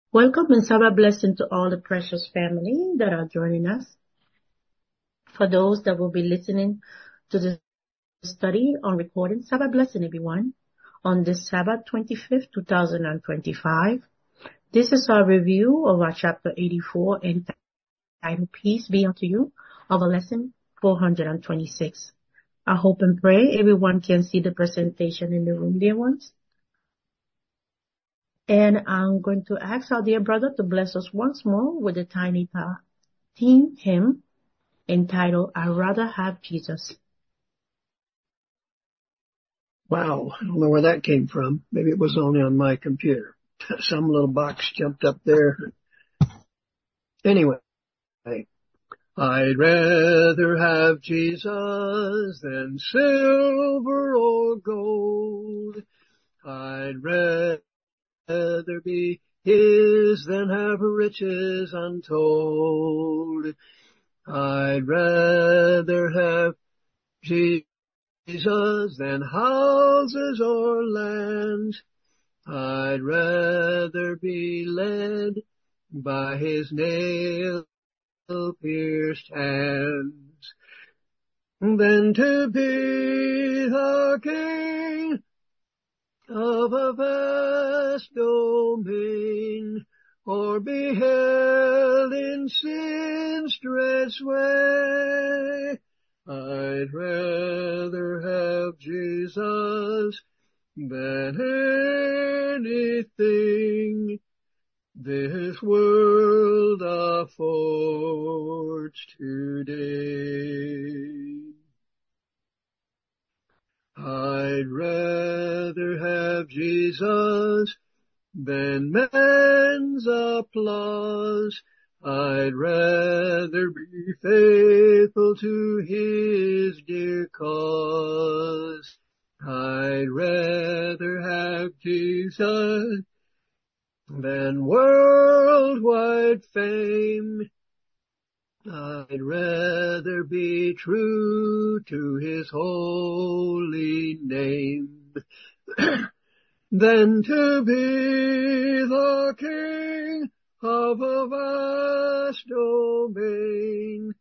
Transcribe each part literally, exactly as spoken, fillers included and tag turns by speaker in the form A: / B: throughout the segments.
A: Welcome and Sabbath blessing to all the precious family that are joining us. For those that will be listening to the study on recording, Sabbath blessing everyone on this Sabbath twenty-fifth, two thousand twenty-five. This is our review of our chapter eighty-four entitled Peace Be Unto You of a lesson four hundred twenty-six. I hope and pray everyone can see the presentation in the room, dear ones. And I'm going to ask our dear brother to bless us once more with a tiny theme hymn entitled, I'd Rather Have Jesus.
B: Wow, I don't know where that came from. Maybe it was only on my computer. Some little box jumped up there. Anyway, I'd rather have Jesus than silver or gold. I'd rather rather be his than have riches untold. I'd rather have Jesus than houses or lands. I'd rather be led by his nail-pierced hands than to be the king of a vast domain, or be held in sin's dread sway. I'd rather have Jesus than anything this world affords today. I'd rather have Jesus than man's applause. I'd rather be faithful to his dear cause. I'd rather have Jesus than worldwide fame. I'd rather be true to his holy name than to be the king of a vast domain,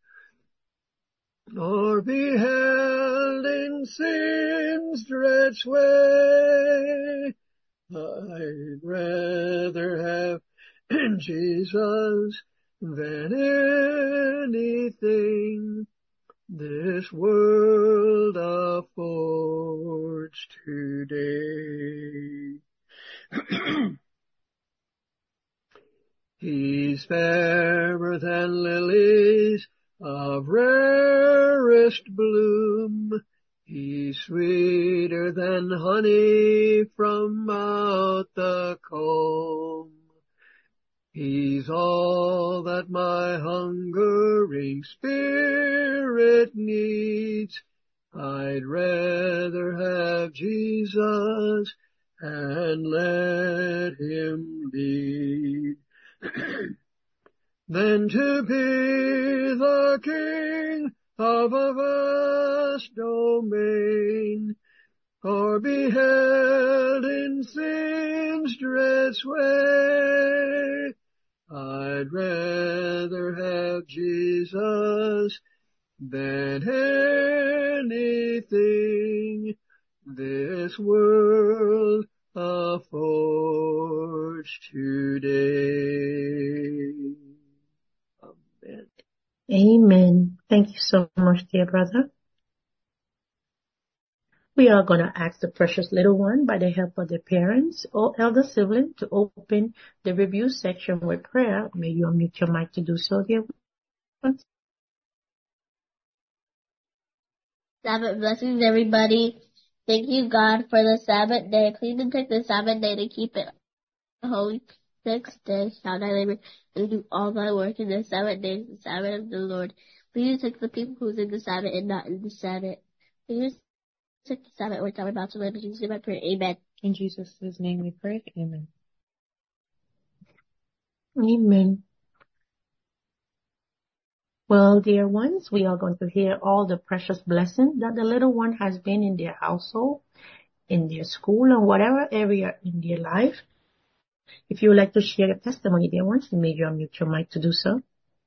B: or be held in sin's dread sway. I'd rather have Jesus than anything this world affords today. He's fairer than lilies of rarest bloom. He's sweeter than honey from out the comb. He's all that my hungering spirit needs. I'd rather have Jesus and let him lead than to be the king of a vast domain, or be held in sin's dread sway. I'd rather have Jesus than anything this world affords today. Amen.
A: Amen. Thank you so much, dear brother. We are going to ask the precious little one, by the help of their parents or elder sibling, to open the review section with prayer. May you unmute your mic to do so, dear ones.
C: Sabbath blessings, everybody. Thank you, God, for the Sabbath day. Please take the Sabbath day to keep it holy. Six days shall thy labor and do all thy work in the Sabbath day, the Sabbath of the Lord. Please take the people who's in the Sabbath and not in the Sabbath. Please take the Sabbath work I'm about to live. In Jesus' name I pray. Amen.
D: In Jesus' name we pray. Amen.
A: Amen. Well, dear ones, we are going to hear all the precious blessings that the little one has been in their household, in their school, and whatever area in their life. If you would like to share your testimony, dear ones, you may unmute your mic to do so.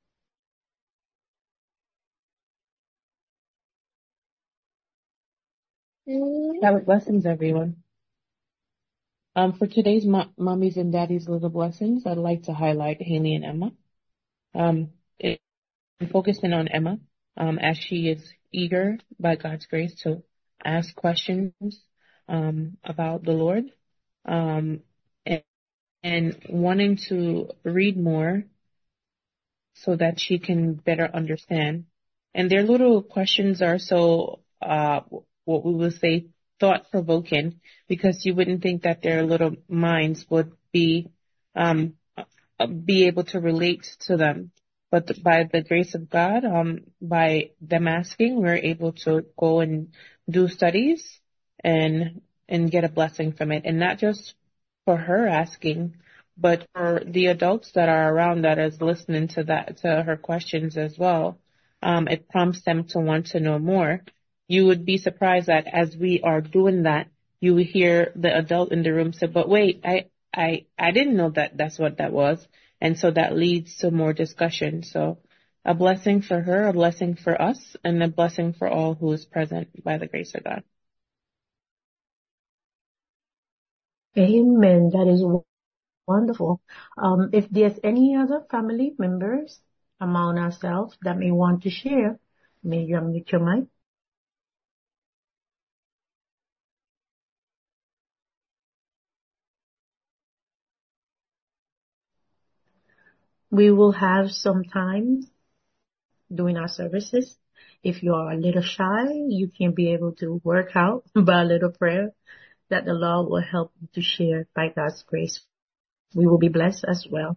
D: Sabbath blessings, everyone. Um, for today's mo- mommies and daddies little blessings, I'd like to highlight Haley and Emma. Um, it, I'm focusing on Emma, um, as she is eager by God's grace to ask questions, um, about the Lord, um, and, and wanting to read more so that she can better understand. And their little questions are so, uh, what we would say, thought-provoking, because you wouldn't think that their little minds would be, um, uh, be able to relate to them. But by the grace of God, um, by them asking, we're able to go and do studies and, and get a blessing from it. And not just for her asking, but for the adults that are around that is listening to that, to her questions as well. Um, it prompts them to want to know more. You would be surprised that as we are doing that, you will hear the adult in the room say, but wait, I, I, I didn't know that that's what that was. And so that leads to more discussion. So a blessing for her, a blessing for us, and a blessing for all who is present by the grace of God.
A: Amen. That is wonderful. Um, if there's any other family members among ourselves that may want to share, may you unmute your mic. We will have some time during our services. If you are a little shy, you can be able to work out by a little prayer that the Lord will help you to share by God's grace. We will be blessed as well.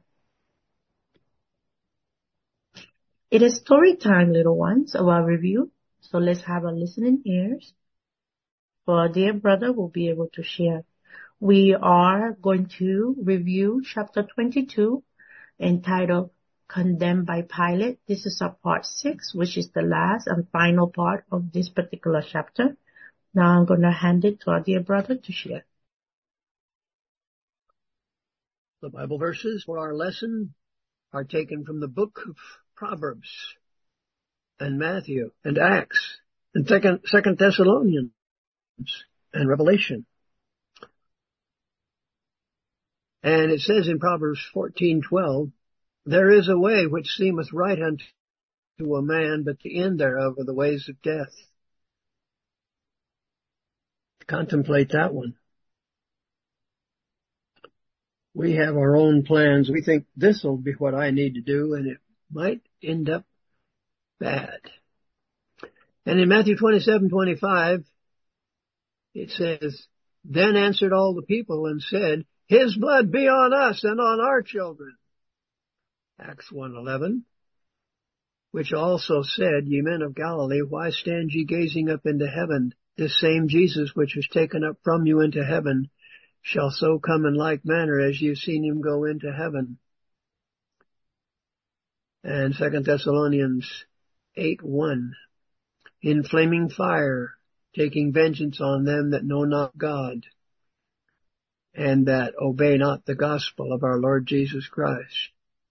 A: It is story time, little ones, of our review. So let's have our listening ears for our dear brother will be able to share. We are going to review chapter twenty-two entitled Condemned by Pilate. This is our part six, which is the last and final part of this particular chapter. Now I'm going to hand it to our dear brother to share.
B: The Bible verses for our lesson are taken from the book of Proverbs and Matthew and Acts and Second, Second Thessalonians and Revelation. And it says in Proverbs fourteen twelve, there is a way which seemeth right unto a man, but the end thereof are the ways of death. Contemplate that one. We have our own plans. We think this will be what I need to do, and it might end up bad. And in Matthew twenty-seven twenty-five, it says, then answered all the people and said, his blood be on us and on our children. Acts one eleven, which also said, ye men of Galilee, why stand ye gazing up into heaven? This same Jesus which is taken up from you into heaven shall so come in like manner as you've seen him go into heaven. And Second Thessalonians eight one, in flaming fire, taking vengeance on them that know not God, and that obey not the gospel of our Lord Jesus Christ.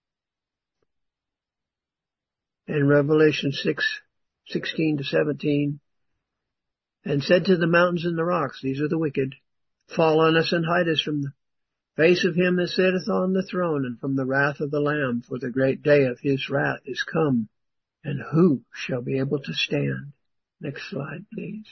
B: And Revelation six sixteen to seventeen, and said to the mountains and the rocks, these are the wicked, fall on us and hide us from the face of him that sitteth on the throne, and from the wrath of the Lamb, for the great day of his wrath is come, and who shall be able to stand? Next slide, please.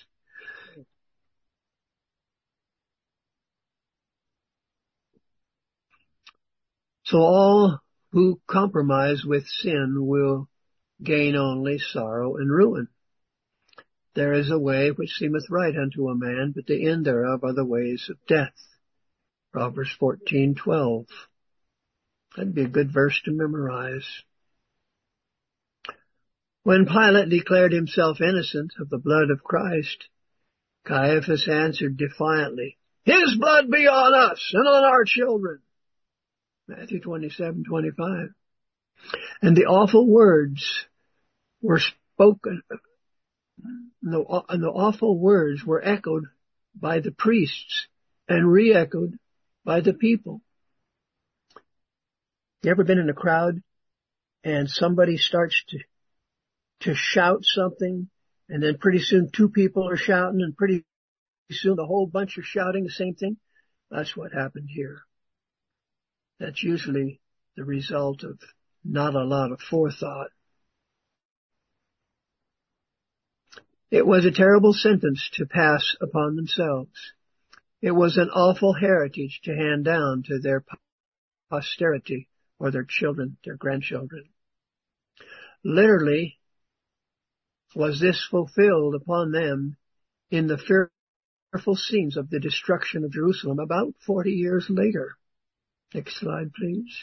B: So all who compromise with sin will gain only sorrow and ruin. There is a way which seemeth right unto a man, but the end thereof are the ways of death. Proverbs fourteen twelve. That'd be a good verse to memorize. When Pilate declared himself innocent of the blood of Christ, Caiaphas answered defiantly, his blood be on us and on our children. Matthew twenty-seven twenty-five. And the awful words were spoken, and the, and the awful words were echoed by the priests and re-echoed by the people. You ever been in a crowd and somebody starts to, to shout something, and then pretty soon two people are shouting, and pretty soon the whole bunch are shouting the same thing? That's what happened here. That's usually the result of not a lot of forethought. It was a terrible sentence to pass upon themselves. It was an awful heritage to hand down to their posterity or their children, their grandchildren. Literally, was this fulfilled upon them in the fearful scenes of the destruction of Jerusalem about forty years later. Next slide, please.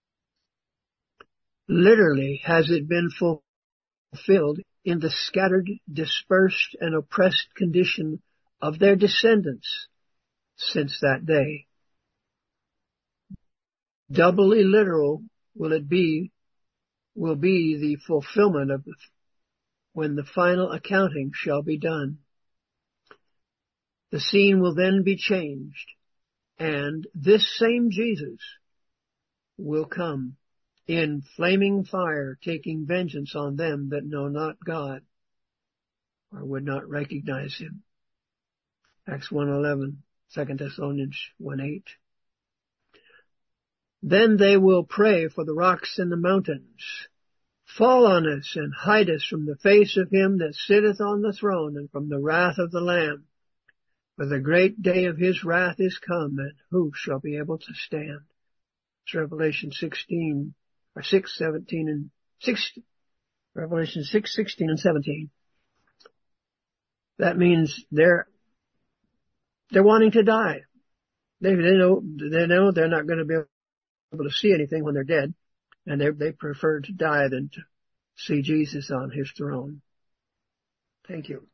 B: Literally has it been fulfilled in the scattered, dispersed, and oppressed condition of their descendants since that day. Doubly literal will it be, will be the fulfillment of the, when the final accounting shall be done. The scene will then be changed, and this same Jesus will come in flaming fire, taking vengeance on them that know not God or would not recognize him. Acts one eleven, Second Thessalonians one eight. Then they will pray for the rocks and the mountains. Fall on us and hide us from the face of him that sitteth on the throne and from the wrath of the Lamb. For the great day of his wrath is come, and who shall be able to stand? It's Revelation sixteen, or six, seventeen, and six, Revelation six, sixteen, and seventeen. That means they're, they're wanting to die. They, they know, they know they're not going to be able to see anything when they're dead, and they, they prefer to die than to see Jesus on his throne. Thank you.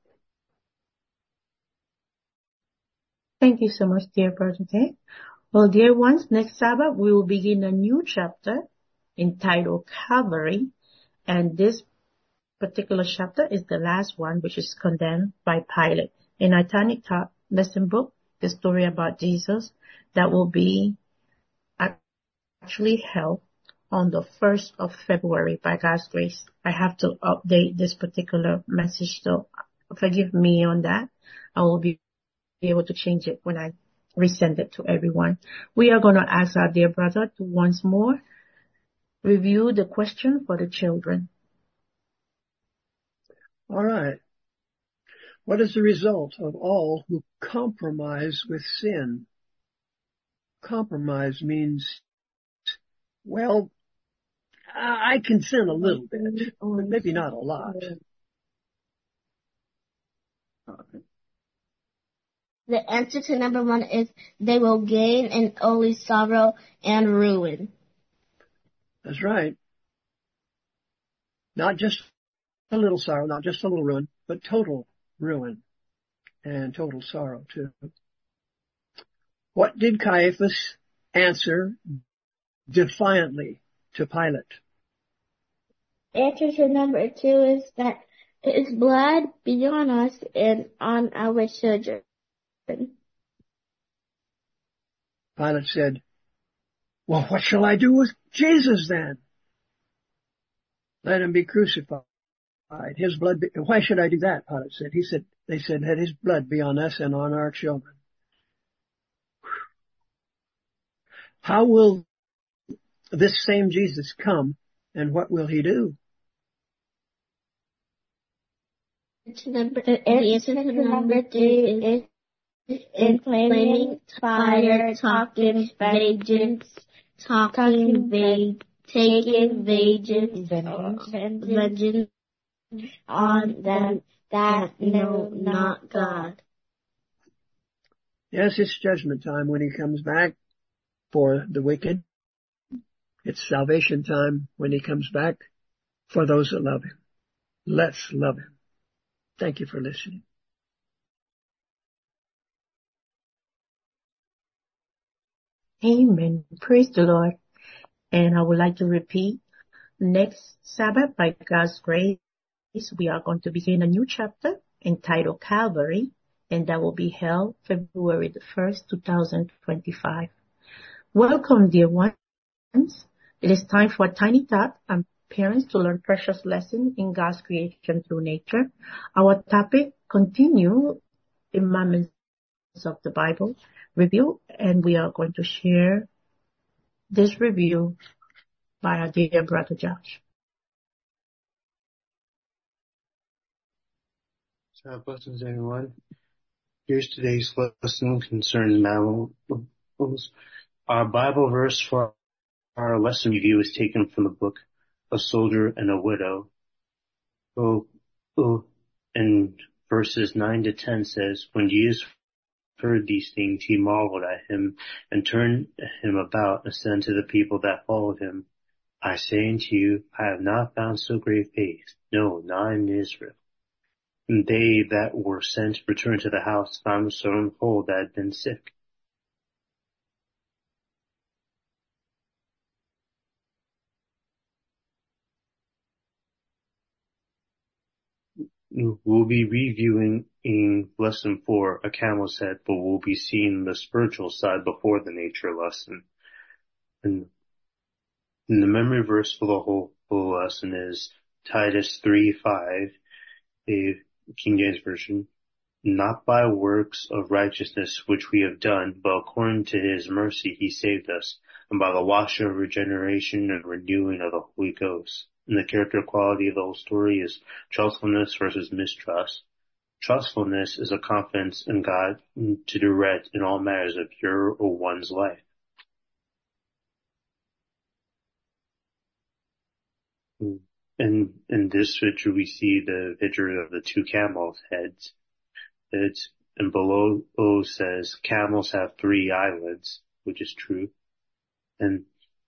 A: Thank you so much, dear Brother Ted. Well, dear ones, next Sabbath we will begin a new chapter entitled Calvary, and this particular chapter is the last one, which is condemned by Pilate. In our Titanic Talk lesson book, the story about Jesus that will be actually held on the first of February by God's grace. I have to update this particular message, so forgive me on that. I will be able to change it when I resend it to everyone. We are going to ask our dear brother to once more review the question for the children.
B: All right. What is the result of all who compromise with sin? Compromise means, well, I can sin a little bit, but maybe not a lot.
C: The answer to number one is they will gain in only sorrow and ruin.
B: That's right. Not just a little sorrow, not just a little ruin, but total ruin and total sorrow too. What did Caiaphas answer defiantly to Pilate?
C: Answer to number two is that his blood be on us and on our children.
B: Pilate said, well, what shall I do with Jesus then? Let him be crucified. His blood be, why should I do that? Pilate said. He said, they said, let his blood be on us and on our children. How will this same Jesus come, and what will he do?
C: Number, answer to number three is in flaming fire, talking vengeance, talking vengeance, taking vengeance, vengeance on them that know not God.
B: Yes, it's judgment time when he comes back for the wicked. It's salvation time when he comes back for those that love him. Let's love him. Thank you for listening.
A: Amen. Praise the Lord. And I would like to repeat, next Sabbath, by God's grace, we are going to begin a new chapter entitled Calvary, and that will be held February the first, two thousand twenty-five. Welcome, dear ones. It is time for Tiny Tot and parents to learn precious lessons in God's creation through nature. Our topic continue in Moments of the Bible review, and we are going to share this review by our dear brother Josh.
E: So, blessings, everyone. Here's today's lesson concerning mammals. Our Bible verse for our lesson review is taken from the book A Soldier and a Widow. Oh, oh, and verses nine to ten says, when Jesus heard these things, he marveled at him and turned him about and said to the people that followed him, I say unto you, I have not found so great faith, no, not in Israel. And they that were sent returned to the house, found a certain foal that had been sick. We'll be reviewing in lesson four a camel's head, but we'll be seeing the spiritual side before the nature lesson. And, and the memory verse for the whole, whole lesson is Titus three five, the King James Version. Not by works of righteousness which we have done, but according to his mercy he saved us, and by the washing of regeneration and renewing of the Holy Ghost. And the character quality of the whole story is trustfulness versus mistrust. Trustfulness is a confidence in God to direct in all matters of your or one's life. And in this picture we see the picture of the two camels' heads. It's, and below O says camels have three eyelids, which is true. And,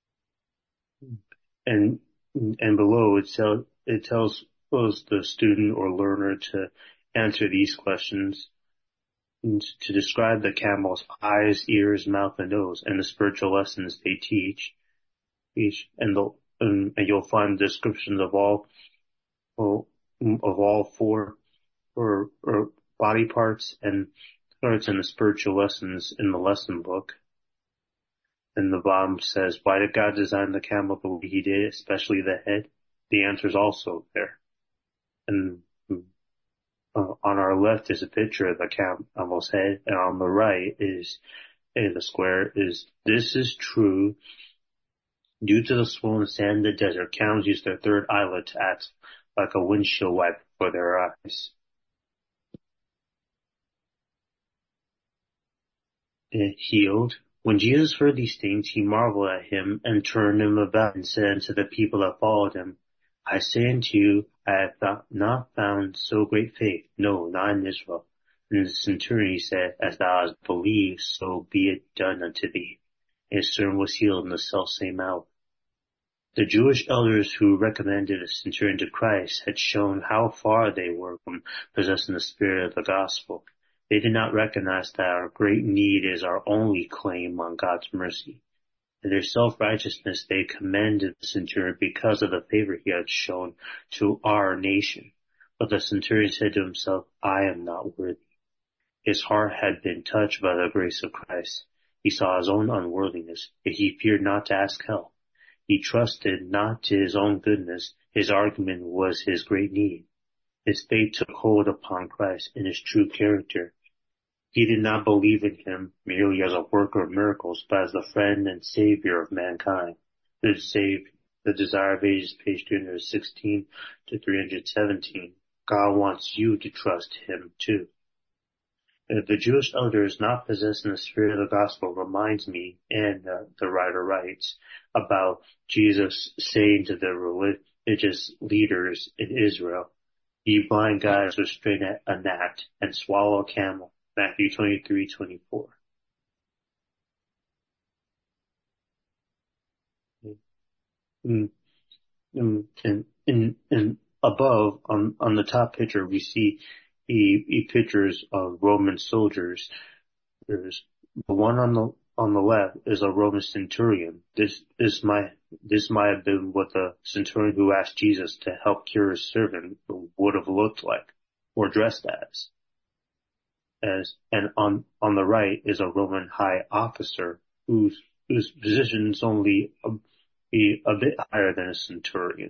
E: and, and below it, tell, it tells us the student or learner to answer these questions, and to describe the camel's eyes, ears, mouth, and nose, and the spiritual lessons they teach. Each, and, the, and, and you'll find descriptions of all, of all four, or, or body parts and parts in the spiritual lessons in the lesson book. And the bottom says, why did God design the camel the way he did, especially the head? The answer is also there. And uh, on our left is a picture of the camel's head, and on the right is, in the square is, this is true. Due to the swollen sand in the desert, camels use their third eyelid to act like a windshield wiper for their eyes. Healed. When Jesus heard these things, he marveled at him and turned him about and said unto the people that followed him, I say unto you, I have not found so great faith, no, not in Israel. And the centurion he said, as thou hast believed, so be it done unto thee. And his servant was healed in the selfsame hour. The Jewish elders who recommended the centurion to Christ had shown how far they were from possessing the spirit of the gospel. They did not recognize that our great need is our only claim on God's mercy. In their self-righteousness, they commended the centurion because of the favor he had shown to our nation. But the centurion said to himself, I am not worthy. His heart had been touched by the grace of Christ. He saw his own unworthiness, yet he feared not to ask help. He trusted not to his own goodness. His argument was his great need. His faith took hold upon Christ and his true character. He did not believe in him merely as a worker of miracles, but as the friend and savior of mankind. The save, the Desire of Ages, page three sixteen to three seventeen. God wants you to trust him too. If the Jewish elders not possessing the spirit of the gospel reminds me, and uh, the writer writes, about Jesus saying to the religious leaders in Israel, ye blind guides restrain a gnat and swallow a camel. Matthew twenty-three twenty-four. Mm, mm, and, and, and above, on, on the top picture, we see a, a pictures of Roman soldiers. There's the one on the on the left is a Roman centurion. This this might this might have been what the centurion who asked Jesus to help cure his servant would have looked like or dressed as. As and on on the right is a Roman high officer whose whose position is only be a bit higher than a centurion.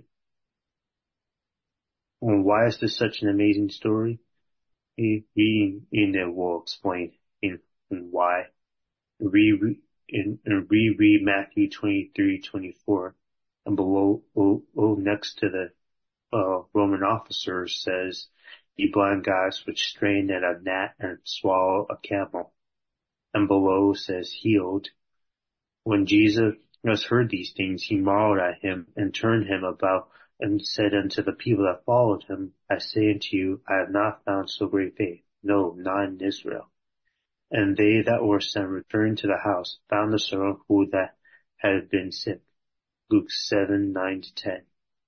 E: And why is this such an amazing story? Reading in it will explain in, in why. Re, in, and reread Matthew twenty-three twenty-four, and below, oh, oh, next to the uh, Roman officer says, "Ye blind guides which strain at a gnat and swallow a camel." And below says, "Healed." When Jesus heard these things, he marveled at him and turned him about and said unto the people that followed him, "I say unto you, I have not found so great faith, no, not in Israel." And they that were sent returned to the house, found the servant who that had been sick. Luke seven, nine to ten.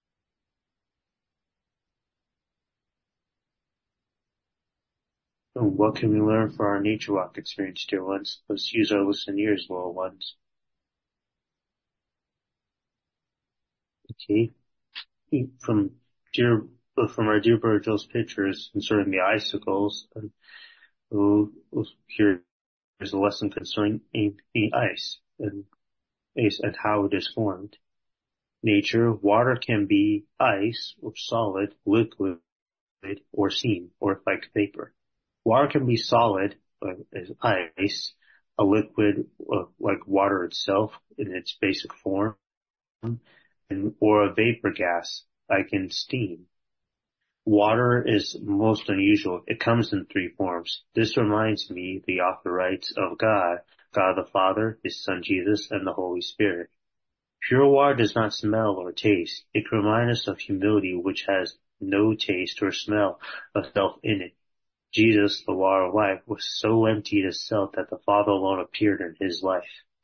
E: And what can we learn from our nature walk experience, dear ones? Let's use our listening ears, little ones. Okay. From dear, from our dear brother Joe's pictures concerning the icicles, and oh, here is a lesson concerning the ice and, and how it is formed. Nature, water can be ice or solid, liquid, or steam, or like vapor. Water can be solid, uh, as ice, a liquid, uh, like water itself in its basic form, and, or a vapor gas, like in steam. Water is most unusual. It comes in three forms. This reminds me, the author writes, of God, God the Father, His Son Jesus, and the Holy Spirit. Pure water does not smell or taste. It can remind us of humility, which has no taste or smell of self in it. Jesus, the water of life, was so emptied of self that the Father alone appeared in his life.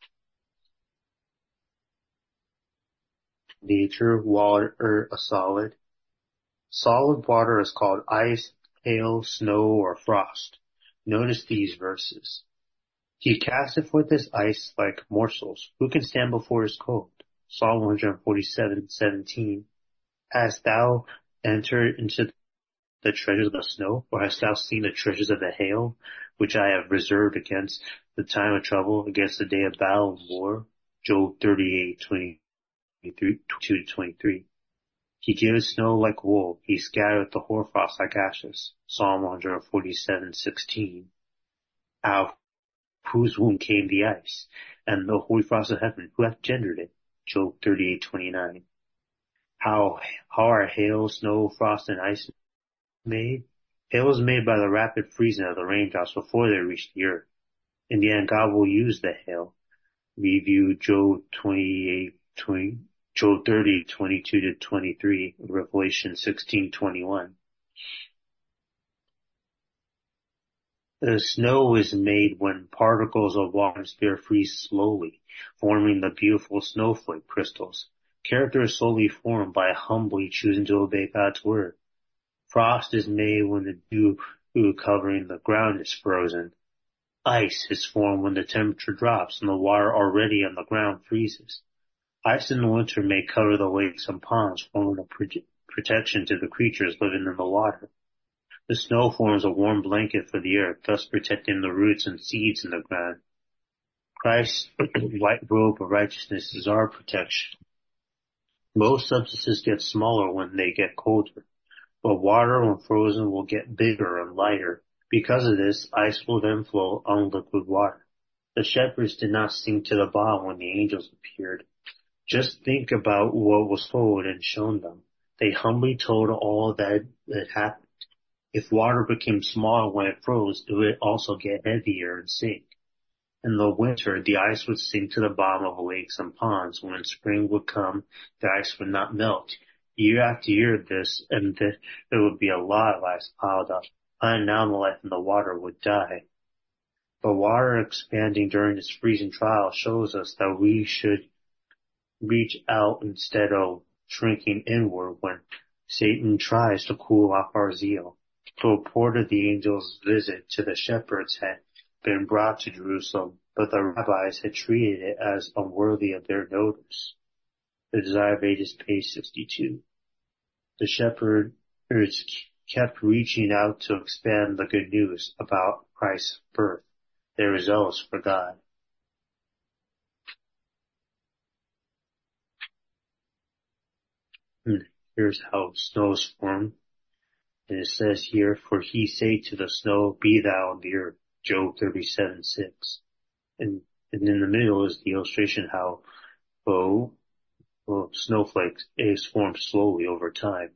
E: Nature, water, a solid. Solid water is called ice, hail, snow, or frost. Notice these verses. He casteth forth his ice like morsels. Who can stand before his cold? Psalm one forty-seven, seventeen. Hast thou entered into the treasures of the snow, or hast thou seen the treasures of the hail, which I have reserved against the time of trouble, against the day of battle and war? Job thirty-eight, twenty-two to twenty-three. He giveth snow like wool, he scattereth the hoarfrost like ashes. Psalm one forty-seven, sixteen. Out of whose womb came the ice, and the hoary frost of heaven, who hath gendered it? Job thirty-eight, twenty-nine. How, how are hail, snow, frost, and ice made? Hail is made by the rapid freezing of the raindrops before they reach the earth. In the end, God will use the hail. Review Job twenty-eight, twenty, Job thirty, twenty-two to twenty-three, Revelation sixteen, twenty-one. The snow is made when particles of water and spirit freeze slowly, forming the beautiful snowflake crystals. Character is slowly formed by humbly choosing to obey God's word. Frost is made when the dew covering the ground is frozen. Ice is formed when the temperature drops and the water already on the ground freezes. Ice in the winter may cover the lakes and ponds, forming a pro- protection to the creatures living in the water. The snow forms a warm blanket for the earth, thus protecting the roots and seeds in the ground. Christ's white robe of righteousness is our protection. Most substances get smaller when they get colder, but water when frozen will get bigger and lighter. Because of this, ice will then flow on liquid water. The shepherds did not sink to the bottom when the angels appeared. Just think about what was told and shown them. They humbly told all that had happened. If water became smaller when it froze, it would also get heavier and sink. In the winter, the ice would sink to the bottom of lakes and ponds. When spring would come, the ice would not melt. Year after year this, and th- there would be a lot of ice piled up. Unannounced life in the water would die. But water expanding during this freezing trial shows us that we should reach out instead of shrinking inward when Satan tries to cool off our zeal. The report of the angel's visit to the shepherds had been brought to Jerusalem, but the rabbis had treated it as unworthy of their notice. The Desire of Ages, page sixty-two. The shepherds kept reaching out to expand the good news about Christ's birth. They were zealous for God. And here's how snow is formed. And it says here, for he say to the snow, be thou on the earth. Job thirty-seven six. And, and in the middle is the illustration how, oh, well, snowflakes is formed slowly over time.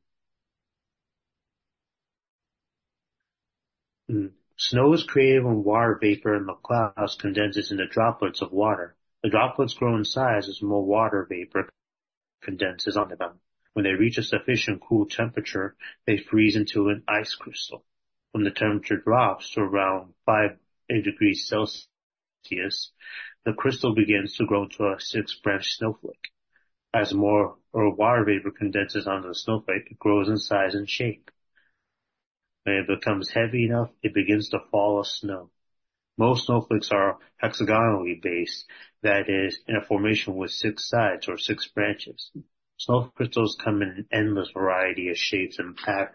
E: And snow is created when water vapor in the clouds condenses into droplets of water. The droplets grow in size as more water vapor condenses onto them. When they reach a sufficient cool temperature, they freeze into an ice crystal. When the temperature drops to around five degrees Celsius, the crystal begins to grow into a six-branch snowflake. As more or water vapor condenses onto the snowflake, it grows in size and shape. When it becomes heavy enough, it begins to fall as snow. Most snowflakes are hexagonally based, that is, in a formation with six sides or six branches. Snow crystals come in an endless variety of shapes and patterns.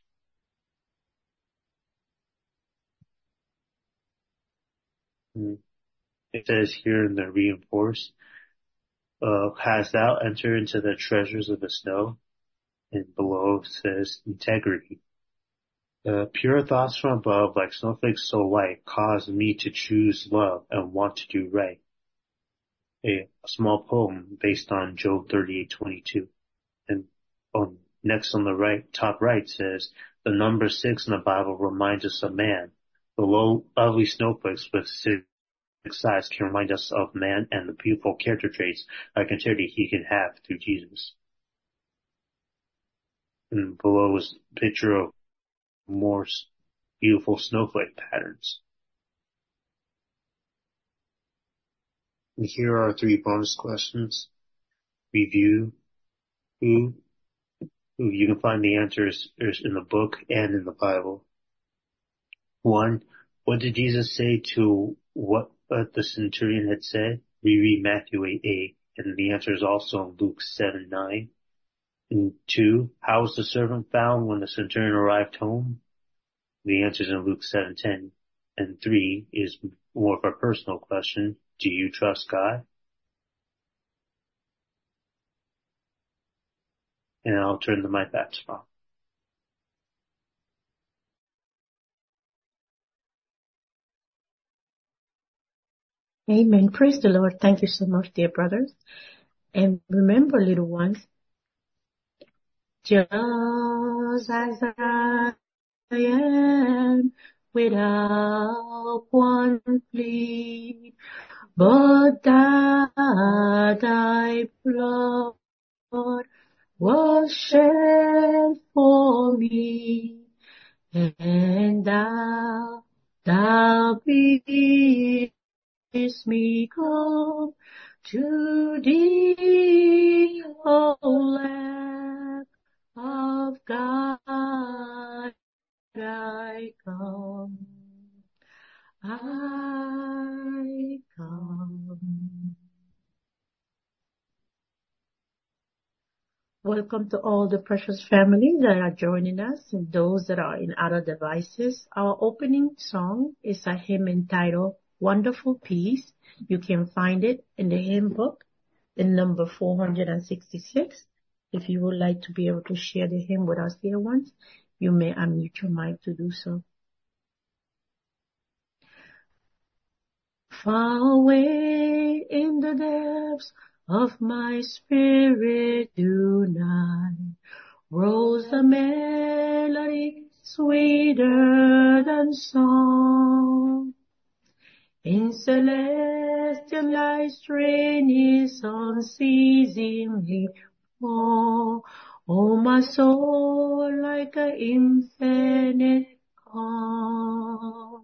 E: It says here in the reinforced, uh, hast thou entered into the treasures of the snow? And below says integrity. Uh, pure thoughts from above, like snowflakes so light, cause me to choose love and want to do right. A, a small poem based on Job thirty-eight twenty-two. And on, next on the right, top right says, the number six in the Bible reminds us of man. The low, ugly snowflakes with six sides can remind us of man and the beautiful character traits like integrity he can have through Jesus. And below is a picture of more beautiful snowflake patterns. And here are three bonus questions. Review. Who? Who? You can find the answers in the book and in the Bible. One, what did Jesus say to what uh, the centurion had said? We read Matthew eight eight, and the answer is also in Luke seven nine. And two, how was the servant found when the centurion arrived home? The answer is in Luke seven ten. And three is more of a personal question. Do you trust God? And I'll turn the mic back to Bob.
A: Amen. Praise the Lord. Thank you so much, dear brothers. And remember, little ones, just as I am, without one plea, but that thy blood was shed for me, and thou, thou bidst me come to thee, O Lamb of God, I come, I come. Welcome to all the precious family that are joining us and those that are in other devices. Our opening song is a hymn entitled Wonderful Peace. You can find it in the hymn book in number four hundred sixty-six. If you would like to be able to share the hymn with us, dear ones, you may unmute your mic to do so. Far away in the depths of my spirit tonight rose a melody sweeter than song. In celestial light strain is unceasingly more. Oh, my soul, like an infinite calm.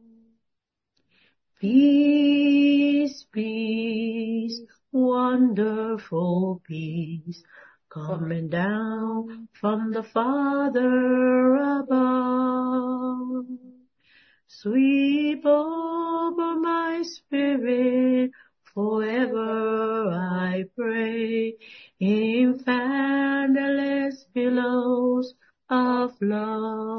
A: Peace, peace, wonderful peace, coming down from the Father above. Sweep over my spirit, forever I pray, in fathomless billows of love.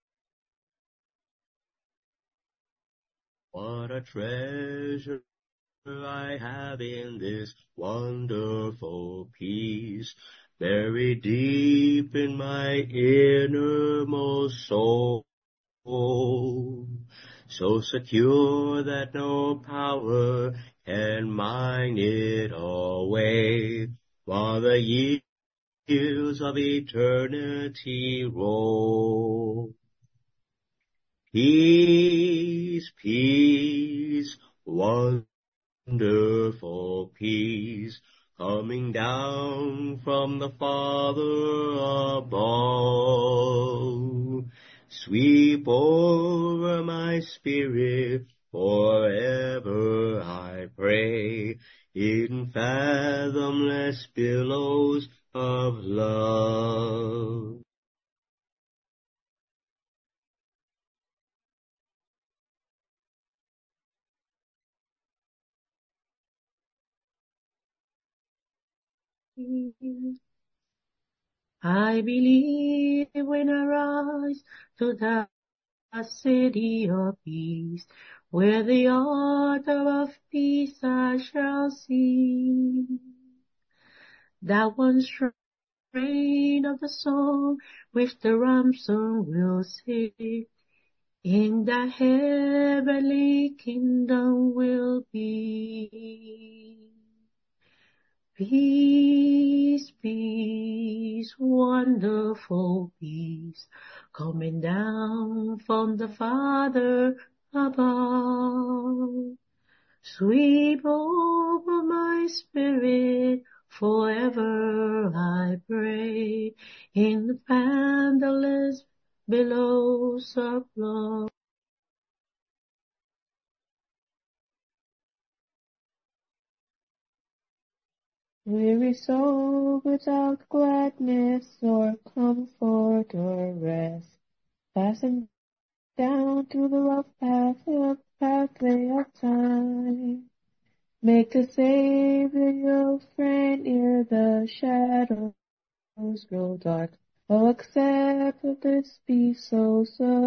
F: What a treasure I have in this wonderful peace, buried deep in my innermost soul, so secure that no power can mine it away, while the years of eternity roll. Peace, peace, wonderful peace, coming down from the Father above. Sweep over my spirit forever, I pray, in fathomless billows of love.
A: I believe when I rise to the city of peace, where the author of peace I shall see. That one strain of the song which the ransom will sing, in the heavenly kingdom will be. Peace, peace, wonderful peace, coming down from the Father above. Sweep over my spirit, forever I pray, in the boundless billows of love.
D: Weary soul without gladness or comfort or rest, fastened down to the rough path of pathway of time. Make the Savior your friend ere the shadows grow dark. Oh, accept this peace so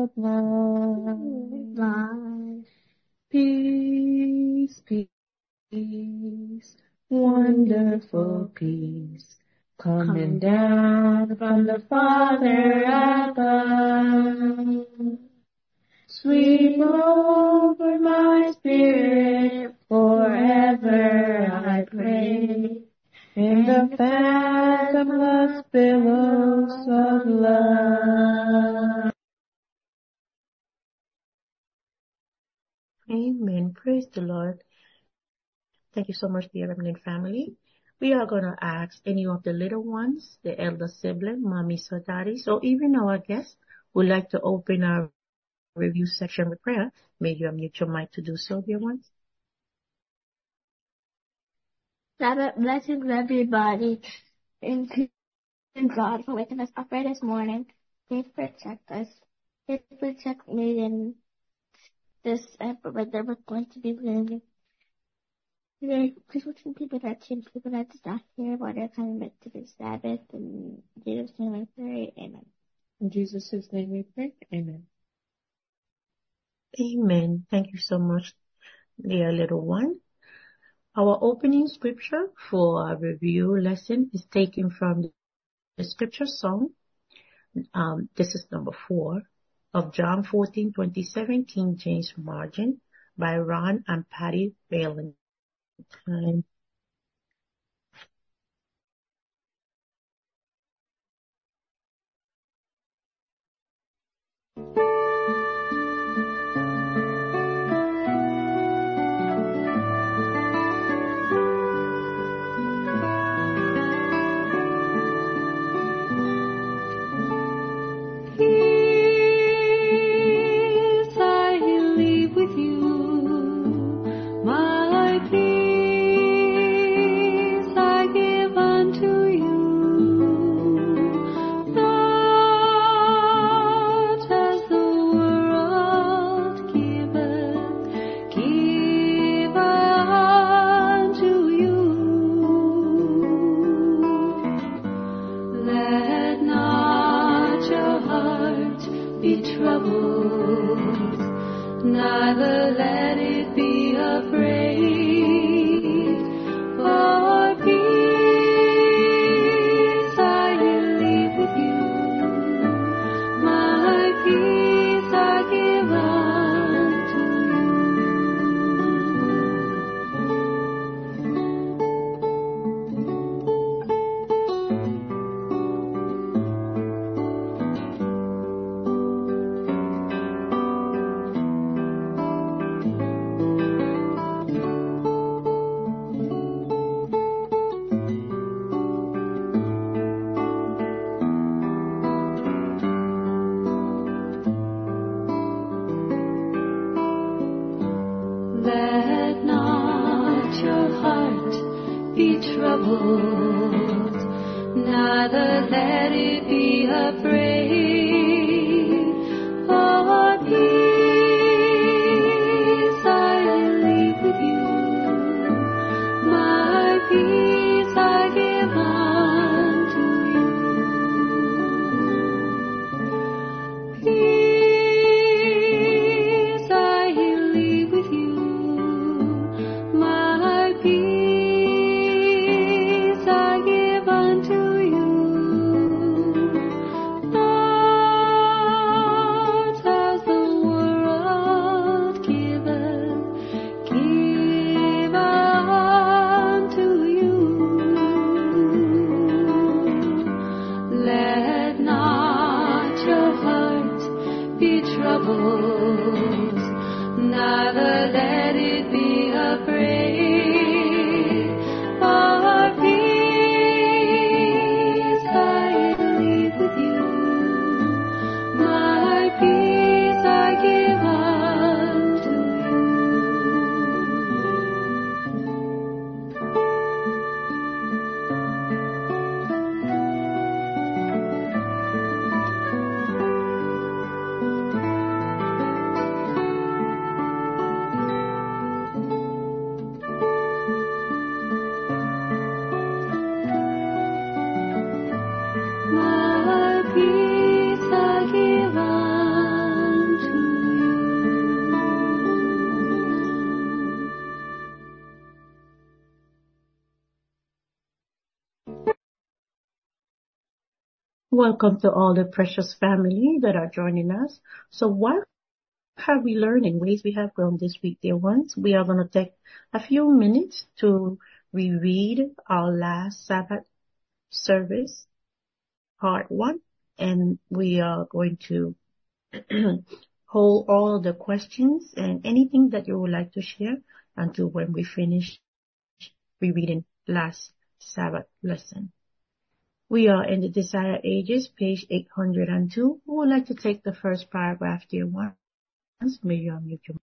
D: sublime. Peace, peace. Peace, wonderful peace, coming down from the Father above. Sweep over my spirit, forever I pray, in the fathomless billows of love.
A: Amen. Praise the Lord. Thank you so much, dear Remnant family. We are going to ask any of the little ones, the elder sibling, mommies or daddies, or even our guests would like to open our review section with prayer. May you unmute your mic to do so, dear ones.
C: Sabbath blessings, everybody. Thank you, God, for waking us up right this morning. Please protect us. Please protect me in this episode that we're going to be learning. Today, please watch some people that change people that's not here while they're coming back to the Sabbath. In Jesus' name I pray. Amen.
D: In Jesus' name we pray. Amen.
A: Amen. Thank you so much, dear little one. Our opening scripture for our review lesson is taken from the scripture song. Um, this is number four of John fourteen twenty-seven, King James Margin, by Ron and Patty Valentine.
G: Peace I leave with you, my peace I give unto you. Not as the your heart be troubled, neither let it be afraid. For peace I leave with you, my peace I give unto you. Peace I leave with you, my peace I give unto you. Not as the world giveth, give unto you. Let not your heart be troubled, neither let it be afraid. For peace I leave with you, my peace I give unto you. My peace I give unto you.
A: Welcome to all the precious family that are joining us. So what have we learned in ways we have grown this week, dear ones? We are going to take a few minutes to reread our last Sabbath service, part one, and we are going to hold all the questions and anything that you would like to share until when we finish rereading last Sabbath lesson. We are in the Desire Ages, page eight hundred two. Who would like to take the first paragraph, dear ones? May you unmute your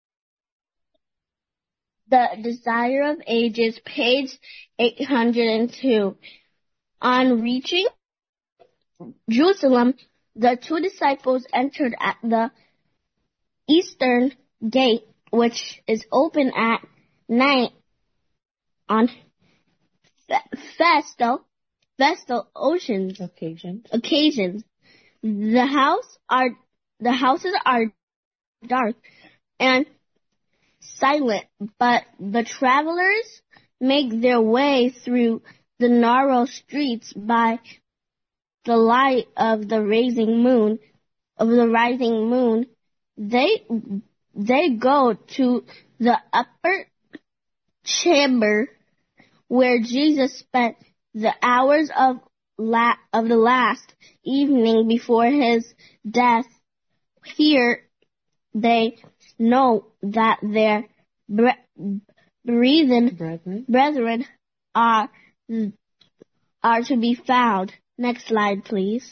C: The Desire of Ages, page eight hundred two. On reaching Jerusalem, the two disciples entered at the eastern gate, which is open at night on fe- festal, festal oceans
D: Occasions.
C: occasions. The house are the houses are dark and silent, but the travelers make their way through the narrow streets by the light of the rising moon. Of the rising moon, they they go to the upper chamber where Jesus spent the hours of la- of the last evening before his death. Here they know that their bre- breathen
D: Brethren.
C: brethren are are to be found. Next slide, please.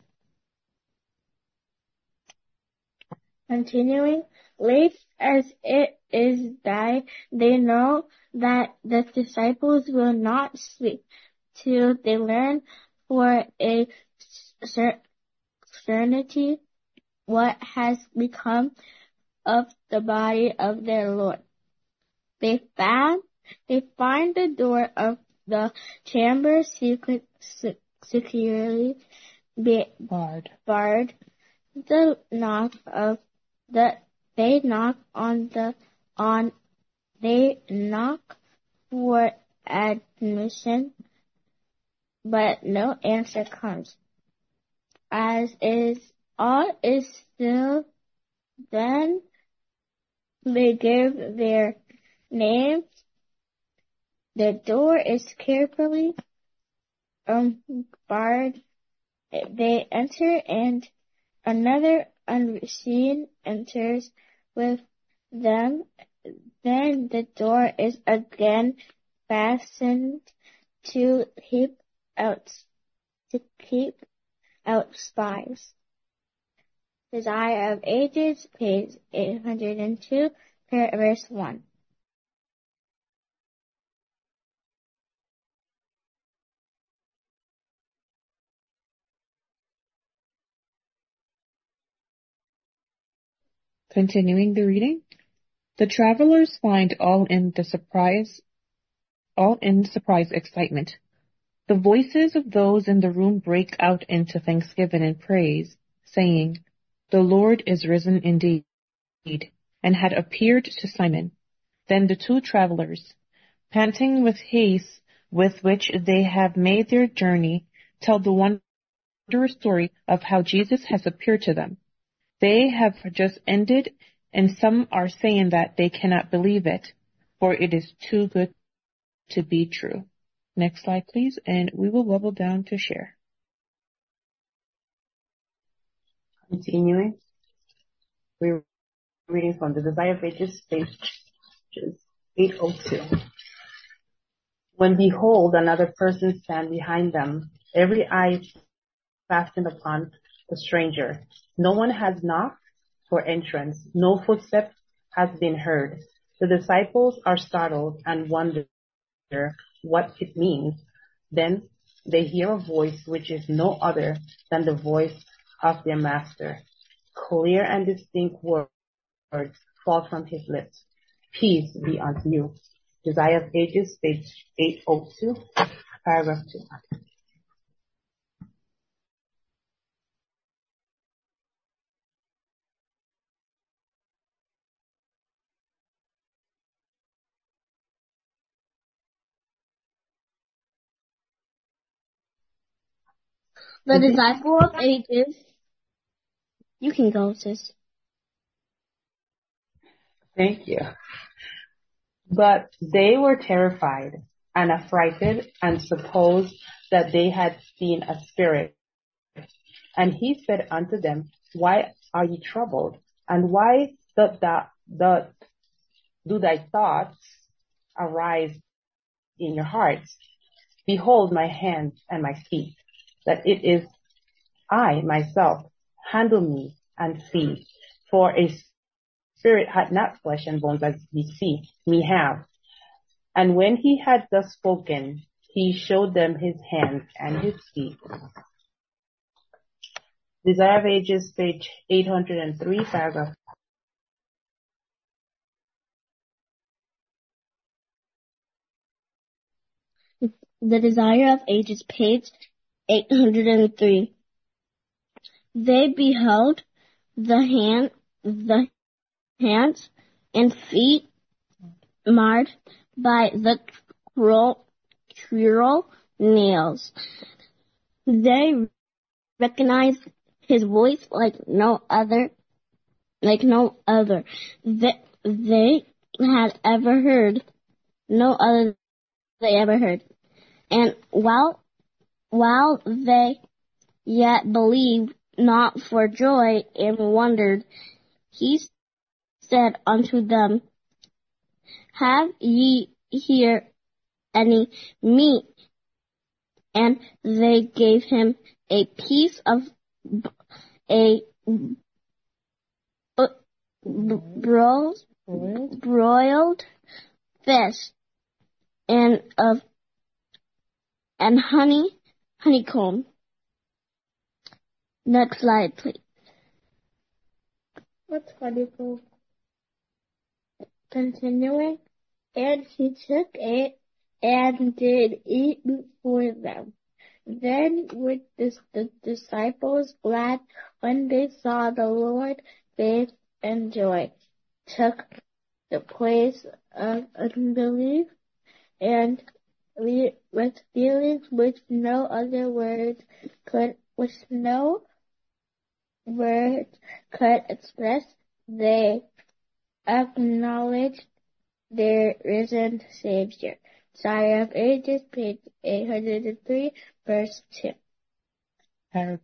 C: Continuing, late as it is day, they know that the disciples will not sleep till they learn for a cer- certainty what has become of the body of their Lord. They found, they find the door of the chamber secret, se- securely be-
D: Barred.
C: barred. The knock of the they knock on the on they knock for admission, but no answer comes. As is all is still, then they give their names. The door is carefully um barred. They enter, and another unseen enters with them. Then the door is again fastened to keep out to keep out spies. Desire of Ages, page eight hundred two, verse one.
D: Continuing the reading. The travelers find all in the surprise, all in surprise excitement. The voices of those in the room break out into thanksgiving and praise, saying, "The Lord is risen indeed, and had appeared to Simon." Then the two travelers, panting with haste with which they have made their journey, tell the wondrous story of how Jesus has appeared to them. They have just ended, and some are saying that they cannot believe it, for it is too good to be true. Next slide, please, and we will level down to share.
H: Continuing, we're reading from the Desire of Ages, page eight oh two. When behold, another person stand behind them, every eye fastened upon the stranger. No one has knocked for entrance, no footstep has been heard. The disciples are startled and wonder what it means. Then they hear a voice which is no other than the voice of their master. Clear and distinct words fall from his lips. Peace be unto you. Desire of Ages, page eight oh two, paragraph two.
C: The Disciple of Ages. You can go, sis.
H: Thank you. But they were terrified and affrighted and supposed that they had seen a spirit. And he said unto them, Why are ye troubled? And why doth thou, doth, do thy thoughts arise in your hearts? Behold my hands and my feet, that it is I myself. Handle me and see. For a spirit hath not flesh and bones as ye see me have. And when he had thus spoken, he showed them his hands and his feet. Desire of Ages, page eight oh three, paragraph.
C: The Desire of Ages, page eight oh three. They beheld the hand, the hands and feet marred by the cruel, cruel nails. They recognized his voice like no other, like no other that they had ever heard, no other they ever heard. And while, while they yet believed not for joy and wondered, he said unto them, Have ye here any meat? And they gave him a piece of a broiled, broiled fish and of and honey, honeycomb. Next slide, please. What's honeycomb? Continuing, and he took it and did eat for them. Then were the, the disciples glad when they saw the Lord. Faith and joy took the place of unbelief, and we, with feelings which no other words could, which no words could express, they acknowledged their risen Savior. Desire of Ages, page eight oh three, verse two.
H: Paragraph.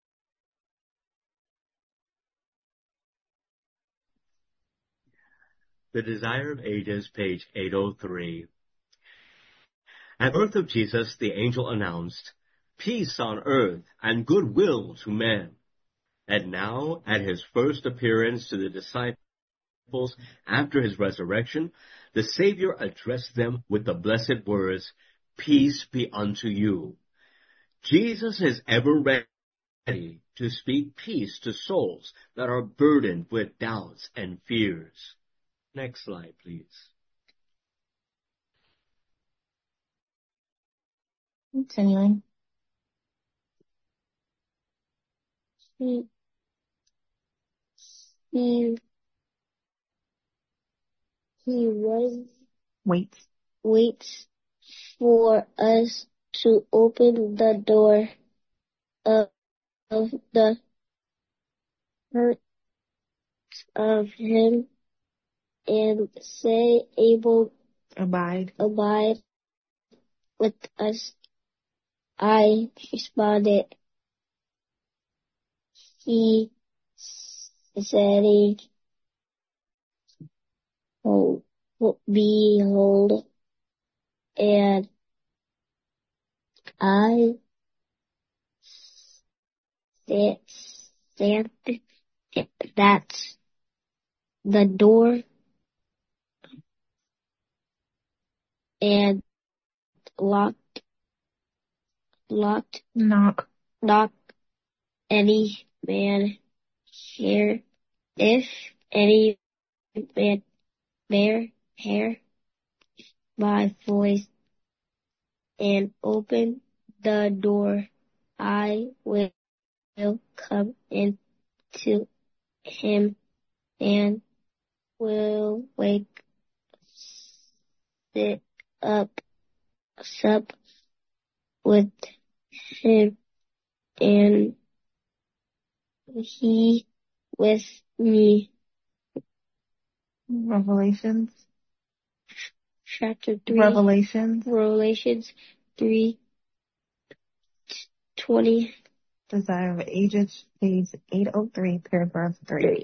F: The Desire of Ages, page eight oh three. At the birth of Jesus, the angel announced, Peace on earth and goodwill to men. And now, at his first appearance to the disciples after his resurrection, the Savior addressed them with the blessed words, Peace be unto you. Jesus is ever ready ready to speak peace to souls that are burdened with doubts and fears. Next slide, please.
A: Continuing.
C: He, he, he was,
A: Wait.
C: waits for us to open the door of, of the hurt of him and say, able,
A: Abide.
C: abide with us. I responded, he said, oh, behold, and I said, stand, that's the door, and locked, locked,
A: Knock.
C: knock any man here, if any man bear hear my voice and open the door, I will come in to him and will wake, sit up, sup with him, and he with me.
A: Revelations.
C: Chapter three.
A: Revelations.
C: Revelations three twenty.
A: Desire of Ages, page eight oh three, paragraph three.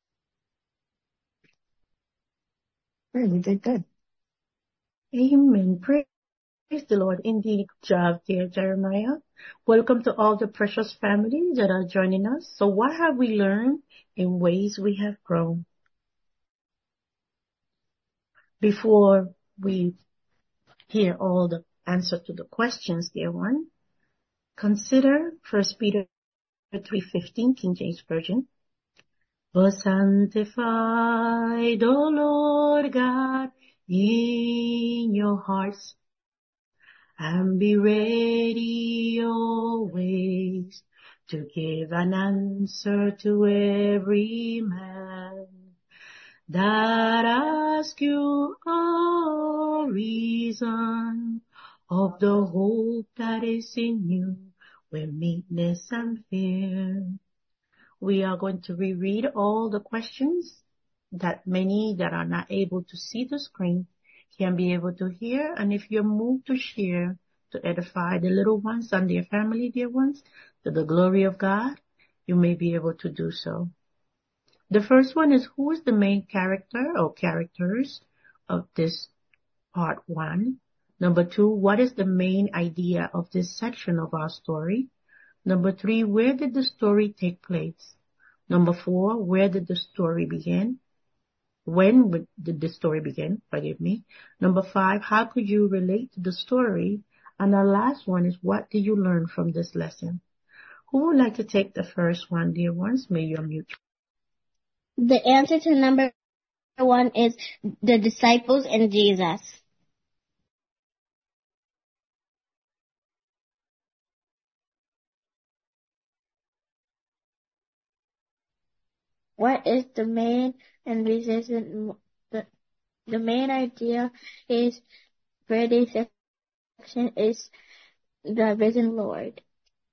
A: Really did good. Amen. Praise the Lord. Indeed, good job, dear Jeremiah. Welcome to all the precious families that are joining us. So what have we learned in ways we have grown? Before we hear all the answers to the questions, dear one, consider First Peter three fifteen, King James Version. But sanctify the Lord God in your hearts, and be ready always to give an answer to every man that asks you a reason of the hope that is in you with meekness and fear. We are going to reread all the questions that many that are not able to see the screen can be able to hear. And if you're moved to share to edify the little ones and their family, dear ones, to the glory of God, you may be able to do so. The first one is, who is the main character or characters of this part one? Number two, what is the main idea of this section of our story? Number three, where did the story take place? Number four, where did the story begin? When did the story begin? Forgive me. Number five, how could you relate to the story? And our last one is, what did you learn from this lesson? Who would like to take the first one, dear ones? May you unmute.
C: The answer to number one is the disciples and Jesus. What is the main and reason? The, the main idea is for this section is the risen Lord.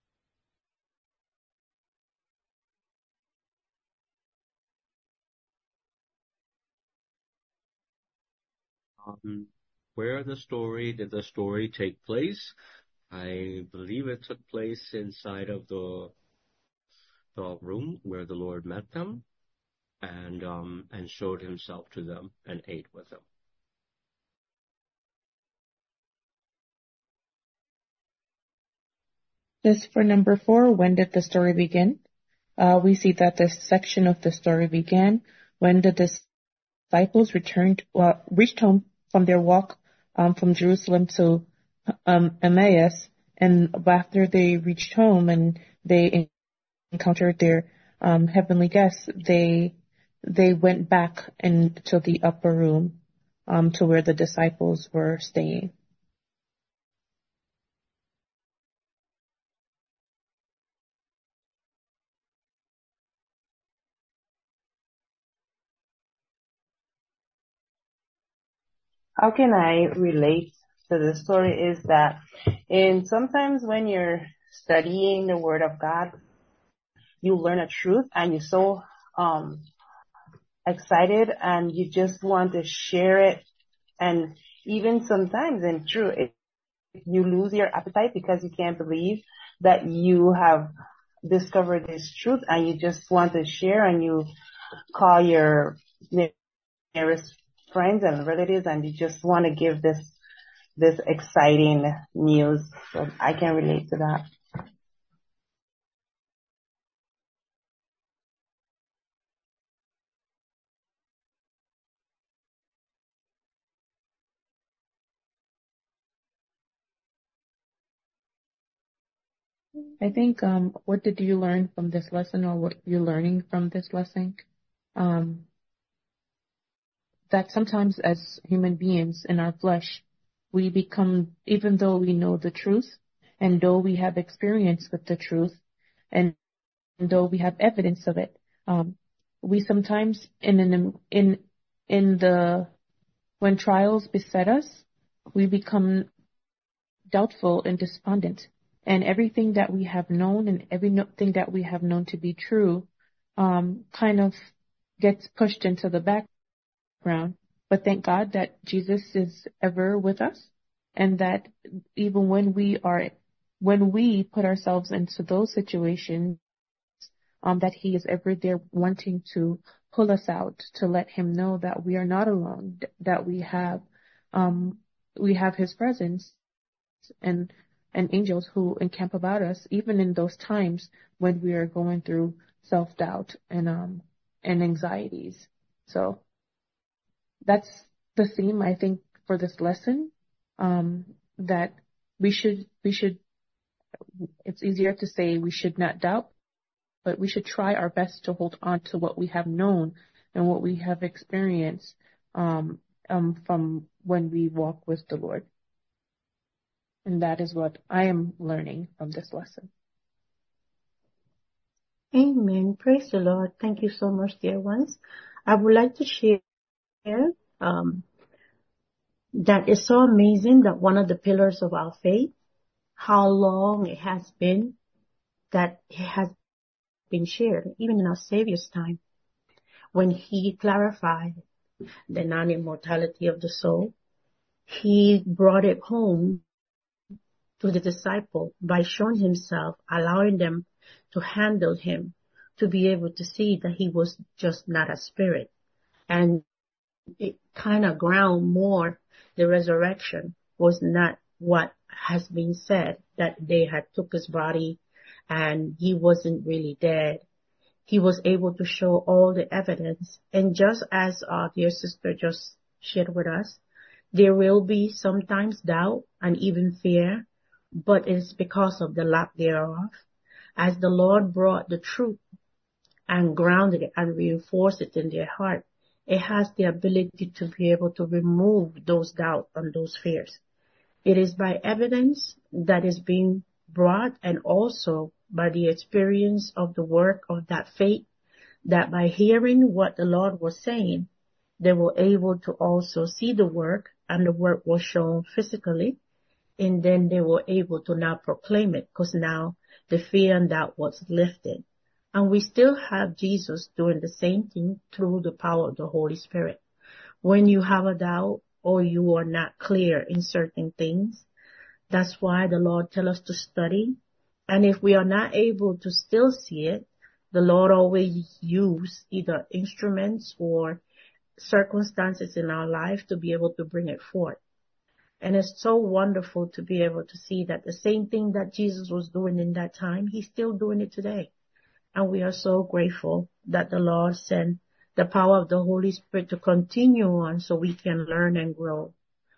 F: Um, where the story, did the story take place? I believe it took place inside of the, the room where the Lord met them and, um, and showed himself to them and ate with them.
D: Just for number four, when did the story begin? Uh, we see that this section of the story began when the disciples returned, well, reached home from their walk um, from Jerusalem to um, Emmaus, and after they reached home and they encountered their um, heavenly guests, they they went back into the upper room um, to where the disciples were staying.
H: How can I relate to the story is that in sometimes when you're studying the Word of God, you learn a truth and you're so um excited and you just want to share it. And even sometimes in true, it, you lose your appetite because you can't believe that you have discovered this truth and you just want to share and you call your nearest friends and relatives and you just want to give this this exciting news. So I can relate to that.
D: I think, um, what did you learn from this lesson, or what you're learning from this lesson? Um, that sometimes as human beings in our flesh, we become, even though we know the truth, and though we have experience with the truth, and though we have evidence of it, um, we sometimes in an, in in the when trials beset us, we become doubtful and despondent, and everything that we have known and everything that we have known to be true, um, kind of gets pushed into the background. But thank God that Jesus is ever with us, and that even when we are, when we put ourselves into those situations, um, that He is ever there wanting to pull us out, to let Him know that we are not alone, that we have, um, we have His presence and and angels who encamp about us, even in those times when we are going through self-doubt and um and anxieties. So that's the theme, I think, for this lesson. Um, that we should we should. It's easier to say we should not doubt, but we should try our best to hold on to what we have known and what we have experienced um, um, from when we walk with the Lord. And that is what I am learning from this lesson.
A: Amen. Praise the Lord. Thank you so much, dear ones. I would like to share um, that it's so amazing that one of the pillars of our faith, how long it has been that it has been shared, even in our Savior's time, when He clarified the non-immortality of the soul. He brought it home to the disciple by showing Himself, allowing them to handle Him, to be able to see that He was just not a spirit. And it kind of ground more the resurrection was not what has been said, that they had took His body and He wasn't really dead. He was able to show all the evidence. And just as our dear sister just shared with us, there will be sometimes doubt and even fear, but it's because of the lack thereof. As the Lord brought the truth and grounded it and reinforced it in their heart, it has the ability to be able to remove those doubts and those fears. It is by evidence that is being brought, and also by the experience of the work of that faith, that by hearing what the Lord was saying, they were able to also see the work, and the work was shown physically, and then they were able to now proclaim it, because now the fear and doubt was lifted. And we still have Jesus doing the same thing through the power of the Holy Spirit. When you have a doubt or you are not clear in certain things, that's why the Lord tells us to study. And if we are not able to still see it, the Lord always use either instruments or circumstances in our life to be able to bring it forth. And it's so wonderful to be able to see that the same thing that Jesus was doing in that time, He's still doing it today. And we are so grateful that the Lord sent the power of the Holy Spirit to continue on so we can learn and grow.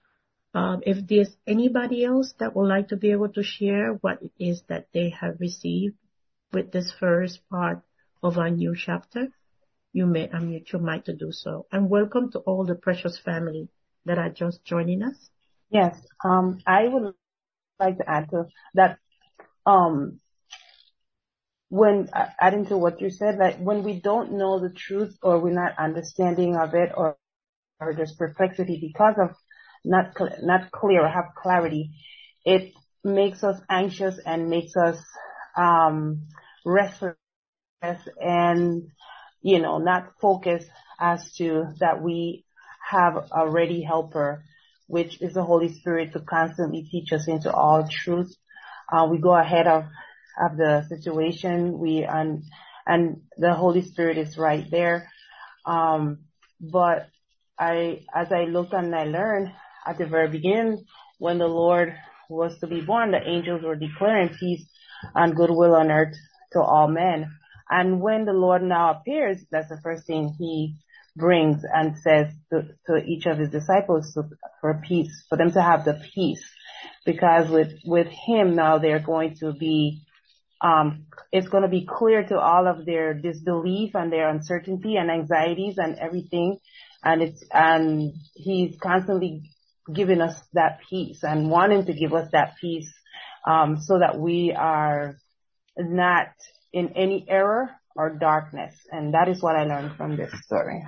A: Um, if there's anybody else that would like to be able to share what it is that they have received with this first part of our new chapter, you may unmute your mic to do so. And welcome to all the precious family that are just joining us.
H: Yes, um, I would like to add to that, um, when, uh, adding to what you said, like when we don't know the truth or we're not understanding of it, or, or there's perplexity because of not, cl- not clear or have clarity, it makes us anxious and makes us, um, restless and, you know, not focused as to that we have a ready helper, which is the Holy Spirit, to constantly teach us into all truth. Uh, we go ahead of, of the situation. We, and, and the Holy Spirit is right there. Um, but I, as I looked and I learned at the very beginning, when the Lord was to be born, the angels were declaring peace and goodwill on earth to all men. And when the Lord now appears, that's the first thing he brings and says to, to each of his disciples to, for peace, for them to have the peace. Because with, with him now they're going to be, um, it's going to be clear to all of their disbelief and their uncertainty and anxieties and everything. And it's, and he's constantly giving us that peace and wanting to give us that peace, um, so that we are not in any error or darkness. And that is what I learned from this story.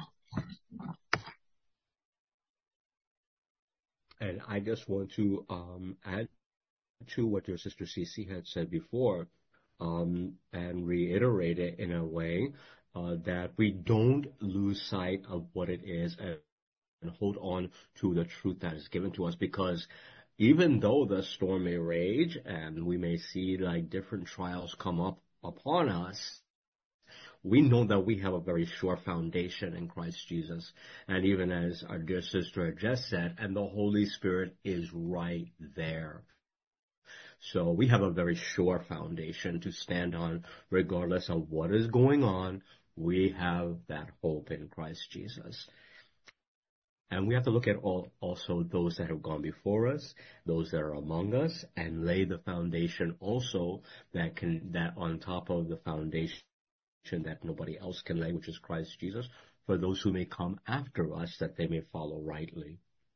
F: And I just want to um, add to what your sister Cece had said before, um, and reiterate it in a way uh, that we don't lose sight of what it is and, and hold on to the truth that is given to us, because even though the storm may rage and we may see like different trials come up upon us, we know that we have a very sure foundation in Christ Jesus. And even as our dear sister had just said, and the Holy Spirit is right there. So we have a very sure foundation to stand on regardless of what is going on. We have that hope in Christ Jesus. And we have to look at all, also those that have gone before us, those that are among us, and lay the foundation also that can, that on top of the foundation that nobody else can lay, which is Christ Jesus, for those who may come after us, that they may follow rightly.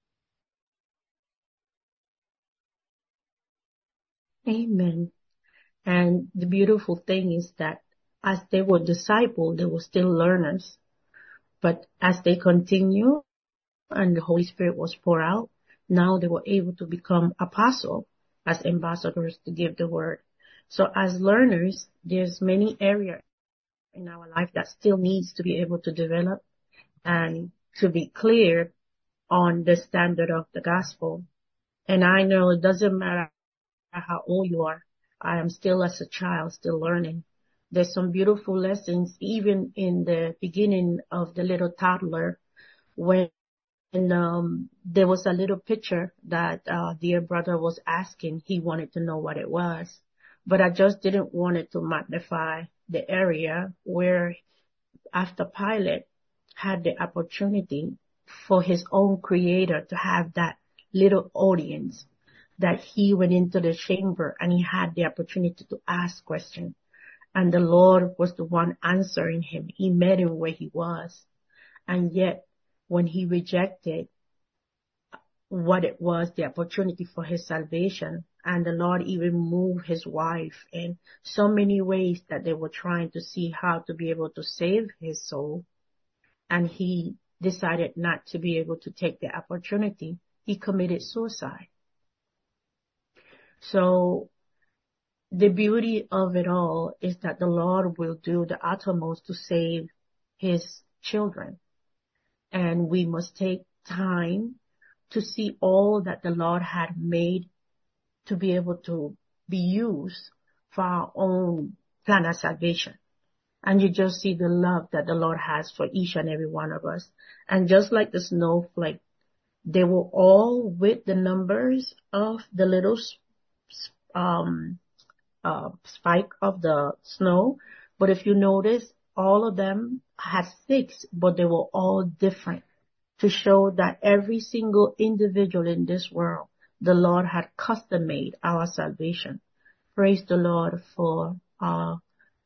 A: Amen. And the beautiful thing is that as they were disciples, they were still learners. But as they continue and the Holy Spirit was poured out, now they were able to become apostles as ambassadors to give the word. So as learners, there's many areas in our life that still needs to be able to develop and to be clear on the standard of the gospel. And I know it doesn't matter how old you are. I am still as a child, still learning. There's some beautiful lessons even in the beginning of the little toddler when um, there was a little picture that uh, dear brother was asking. He wanted to know what it was. But I just didn't want it to magnify the area where after Pilate had the opportunity for his own creator to have that little audience, that he went into the chamber and he had the opportunity to ask questions. And the Lord was the one answering him. He met him where he was. And yet, when he rejected what it was, the opportunity for his salvation, and the Lord even moved his wife in so many ways that they were trying to see how to be able to save his soul, and he decided not to be able to take the opportunity, he committed suicide. So the beauty of it all is that the Lord will do the uttermost to save his children. And we must take time to see all that the Lord had made to be able to be used for our own plan of salvation. And you just see the love that the Lord has for each and every one of us. And just like the snowflake, they were all with the numbers of the little um, uh, spike of the snow. But if you notice, all of them had six, but they were all different, to show that every single individual in this world, the Lord had custom made our salvation. Praise the Lord for uh,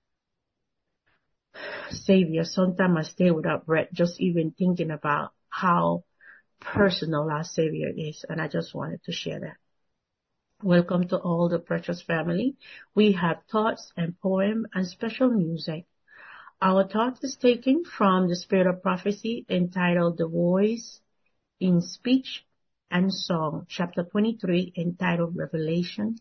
A: Savior, sometimes I stay without breath just even thinking about how personal our Savior is, and I just wanted to share that. Welcome to all the precious family. We have thoughts and poem and special music. Our thought is taken from the Spirit of Prophecy entitled The Voice in Speech and Song, chapter twenty-three, entitled Revelation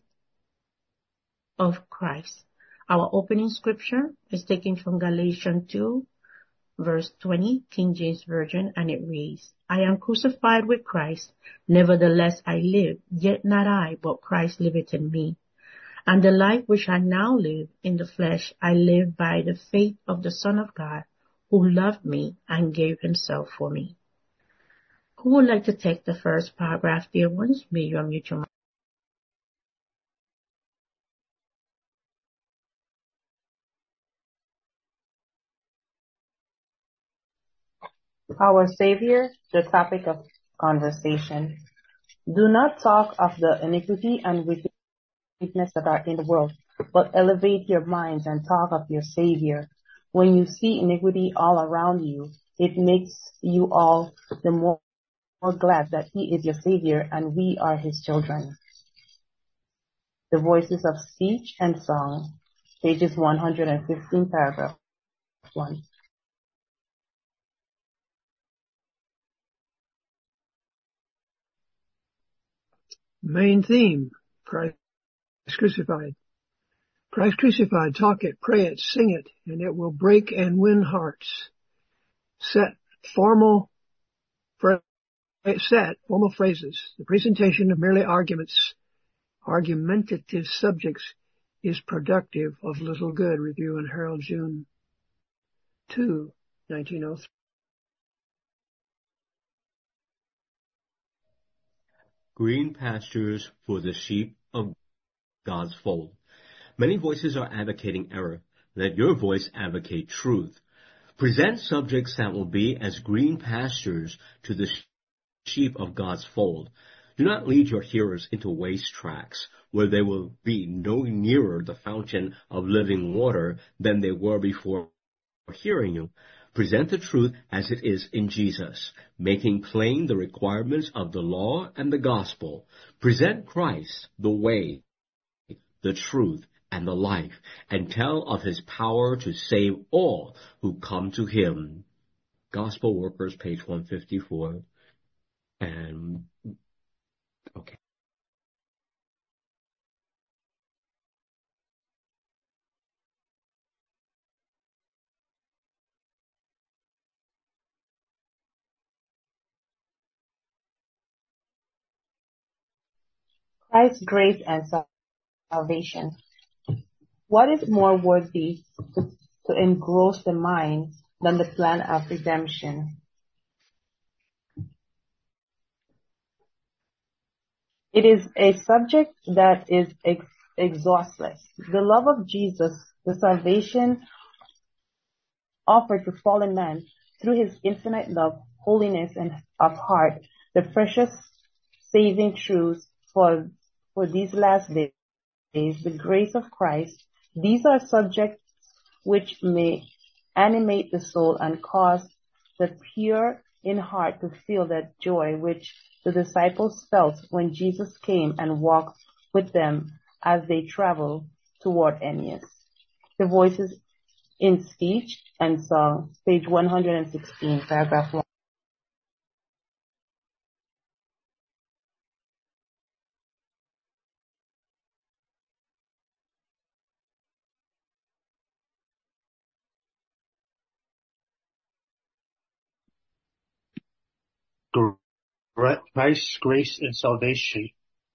A: of Christ. Our opening scripture is taken from Galatians two, verse twenty, King James Version, and it reads, I am crucified with Christ, nevertheless I live, yet not I, but Christ liveth in me. And the life which I now live in the flesh, I live by the faith of the Son of God, who loved me and gave himself for me. Who would like to take the first paragraph, dear ones? May you unmute your mic.
H: Our Savior, the topic of conversation. Do not talk of the iniquity and wickedness that are in the world, but elevate your minds and talk of your Savior. When you see iniquity all around you, it makes you all the more, more glad that He is your Savior and we are His children. The Voices of Speech and Song, pages one hundred fifteen, paragraph one.
B: Main theme, Christ crucified. Christ crucified, talk it, pray it, sing it, and it will break and win hearts. Set formal, set formal phrases. The presentation of merely arguments, argumentative subjects is productive of little good. Review in Herald, June second, nineteen oh three.
F: Green pastures for the sheep of God's fold. Many voices are advocating error. Let your voice advocate truth. Present subjects that will be as green pastures to the sheep of God's fold. Do not lead your hearers into waste tracks, where they will be no nearer the fountain of living water than they were before hearing you. Present the truth as it is in Jesus, making plain the requirements of the law and the gospel. Present Christ, the way, the truth, and the life, and tell of His power to save all who come to Him. Gospel Workers, page one fifty-four. And, okay.
H: Christ's grace and salvation. What is more worthy to, to engross the mind than the plan of redemption? It is a subject that is ex- exhaustless. The love of Jesus, the salvation offered to fallen man through His infinite love, holiness, and of heart, the precious saving truths for, for these last days, the grace of Christ. These are subjects which may animate the soul and cause the pure in heart to feel that joy which the disciples felt when Jesus came and walked with them as they traveled toward Emmaus. The Voices in Speech and Song, page one hundred sixteen, paragraph one.
E: Christ's grace and salvation.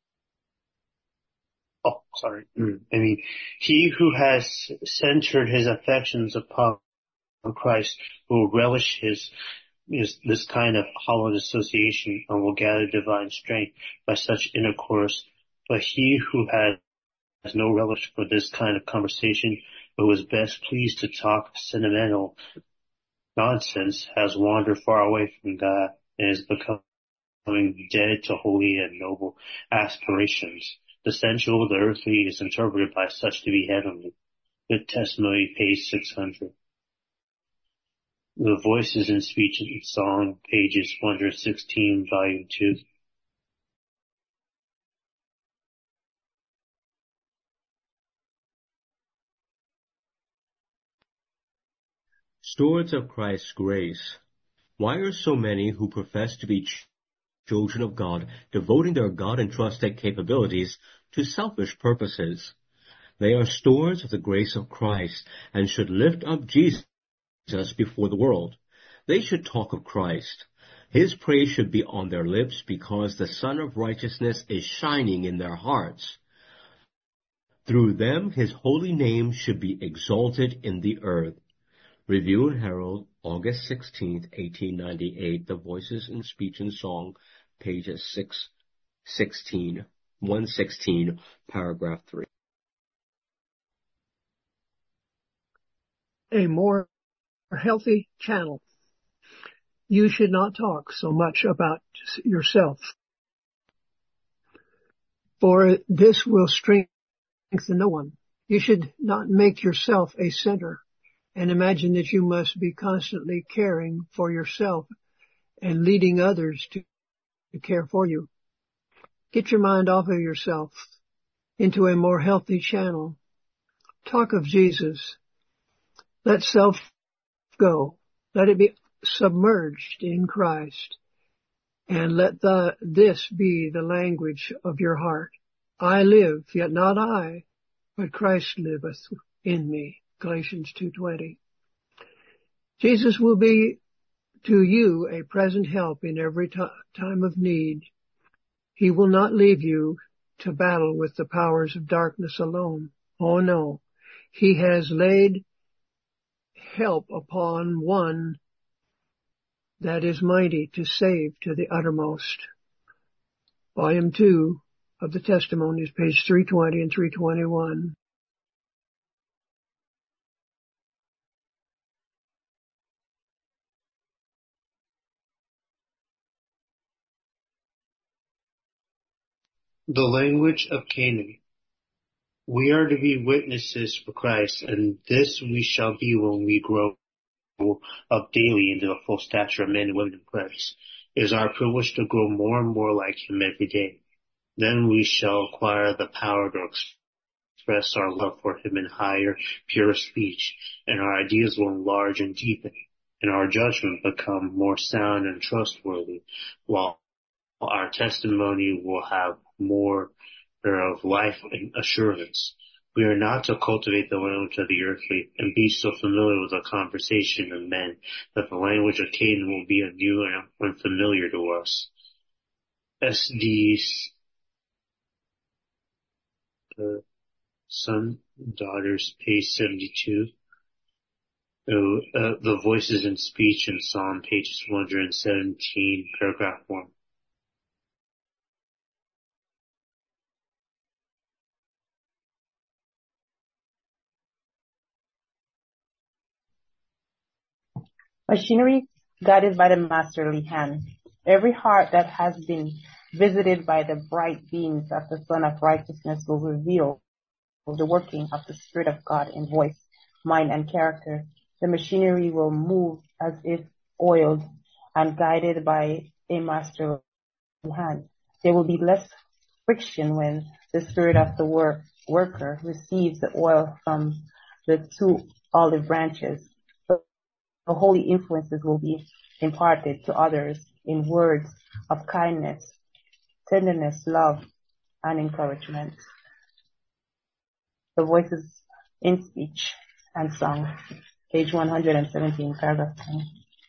E: Oh, sorry. I mean, he who has centered his affections upon Christ will relish his is this kind of hallowed association and will gather divine strength by such intercourse. But he who has no relish for this kind of conversation, but was best pleased to talk sentimental nonsense, has wandered far away from God and is becoming dead to holy and noble aspirations. The sensual, the earthly, is interpreted by such to be heavenly. Good Testimony, page six hundred. The Voices in Speech and Song, pages one hundred sixteen, volume two.
F: Stewards of Christ's grace. Why are so many who profess to be ch- children of God devoting their God-entrusted capabilities to selfish purposes? They are stewards of the grace of Christ and should lift up Jesus before the world. They should talk of Christ. His praise should be on their lips because the Sun of Righteousness is shining in their hearts. Through them, His holy name should be exalted in the earth. Review and Herald, August sixteenth, eighteen ninety-eight, The Voices in Speech and Song, pages six sixteen, one sixteen, paragraph three.
B: A more healthy channel. You should not talk so much about yourself, for this will strengthen no one. You should not make yourself a center and imagine that you must be constantly caring for yourself and leading others to, to care for you. Get your mind off of yourself into a more healthy channel. Talk of Jesus. Let self go. Let it be submerged in Christ. And let the, this be the language of your heart. I live, yet not I, but Christ liveth in me. Galatians two twenty. Jesus will be to you a present help in every t- time of need. He will not leave you to battle with the powers of darkness alone. Oh no. He has laid help upon one that is mighty to save to the uttermost. Volume two of the Testimonies, page three twenty and three twenty-one.
E: The language of Canaan. We are to be witnesses for Christ, and this we shall be when we grow up daily into the full stature of men and women in Christ. It is our privilege to grow more and more like Him every day. Then we shall acquire the power to express our love for Him in higher, purer speech, and our ideas will enlarge and deepen, and our judgment become more sound and trustworthy, while our testimony will have more of life and assurance. We are not to cultivate the language of the earthly and be so familiar with the conversation of men that the language of Canaan will be new and unfamiliar to us. S D's uh, Son, Daughters, page seventy-two. Uh, uh, the Voices in Speech and Psalm, pages one hundred seventeen, paragraph one.
H: Machinery guided by the masterly hand. Every heart that has been visited by the bright beams of the Sun of Righteousness will reveal the working of the Spirit of God in voice, mind, and character. The machinery will move as if oiled and guided by a masterly hand. There will be less friction when the spirit of the work, worker receives the oil from the two olive branches. The holy influences will be imparted to others in words of kindness, tenderness, love, and encouragement. The Voices in Speech and Song, page one hundred seventeen, paragraph ten.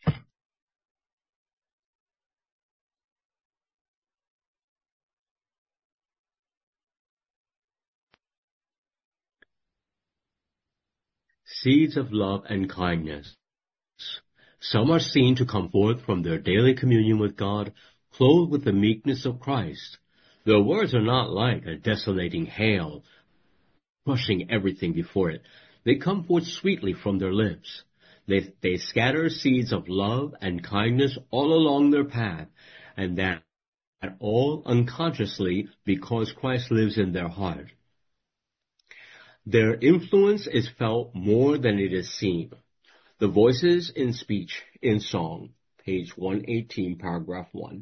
F: Seeds of love and kindness. Some are seen to come forth from their daily communion with God, clothed with the meekness of Christ. Their words are not like a desolating hail, crushing everything before it. They come forth sweetly from their lips. They, they scatter seeds of love and kindness all along their path, and that all unconsciously because Christ lives in their heart. Their influence is felt more than it is seen. The Voices in Speech in Song, page one eighteen, paragraph one.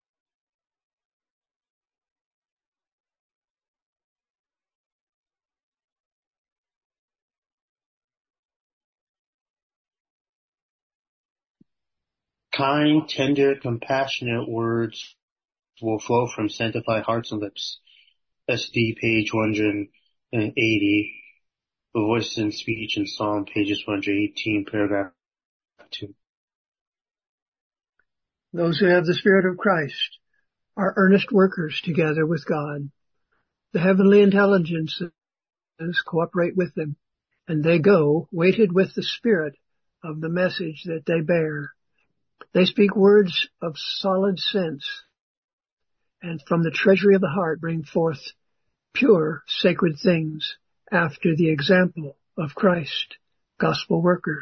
E: Kind, tender, compassionate words will flow from sanctified hearts and lips. S D, page one hundred eighty. The Voices in Speech and Song, pages one hundred eighteen, paragraph two.
B: Those who have the Spirit of Christ are earnest workers together with God. The heavenly intelligences cooperate with them, and they go weighted with the spirit of the message that they bear. They speak words of solid sense, and from the treasury of the heart bring forth pure, sacred things after the example of Christ. Gospel Workers,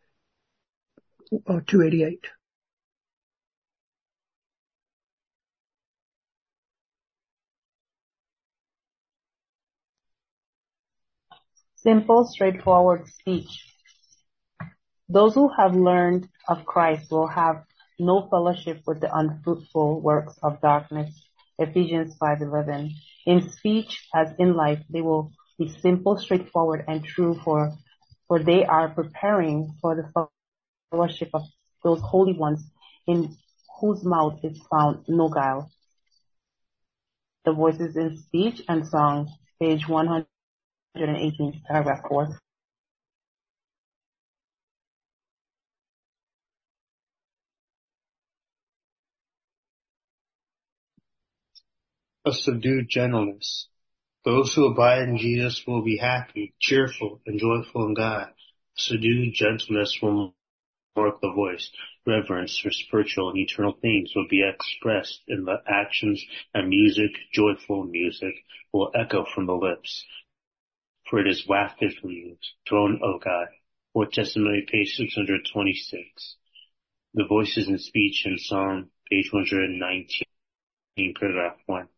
B: two eighty-eight.
H: Simple, straightforward speech. Those who have learned of Christ will have no fellowship with the unfruitful works of darkness. Ephesians five eleven. In speech as in life, they will be simple, straightforward, and true, for, for they are preparing for the fellowship of those holy ones in whose mouth is found no guile. The Voices in Speech and Song, page one hundred eighteen, paragraph four.
E: A subdued gentleness. Those who abide in Jesus will be happy, cheerful, and joyful in God. Subdued gentleness will mark the voice. Reverence for spiritual and eternal things will be expressed in the actions, and music, joyful music, will echo from the lips. For it is wafted from you, throne of God. Fourth Testimony, page six hundred twenty-six. The Voices in Speech and Song, page one hundred nineteen, paragraph one.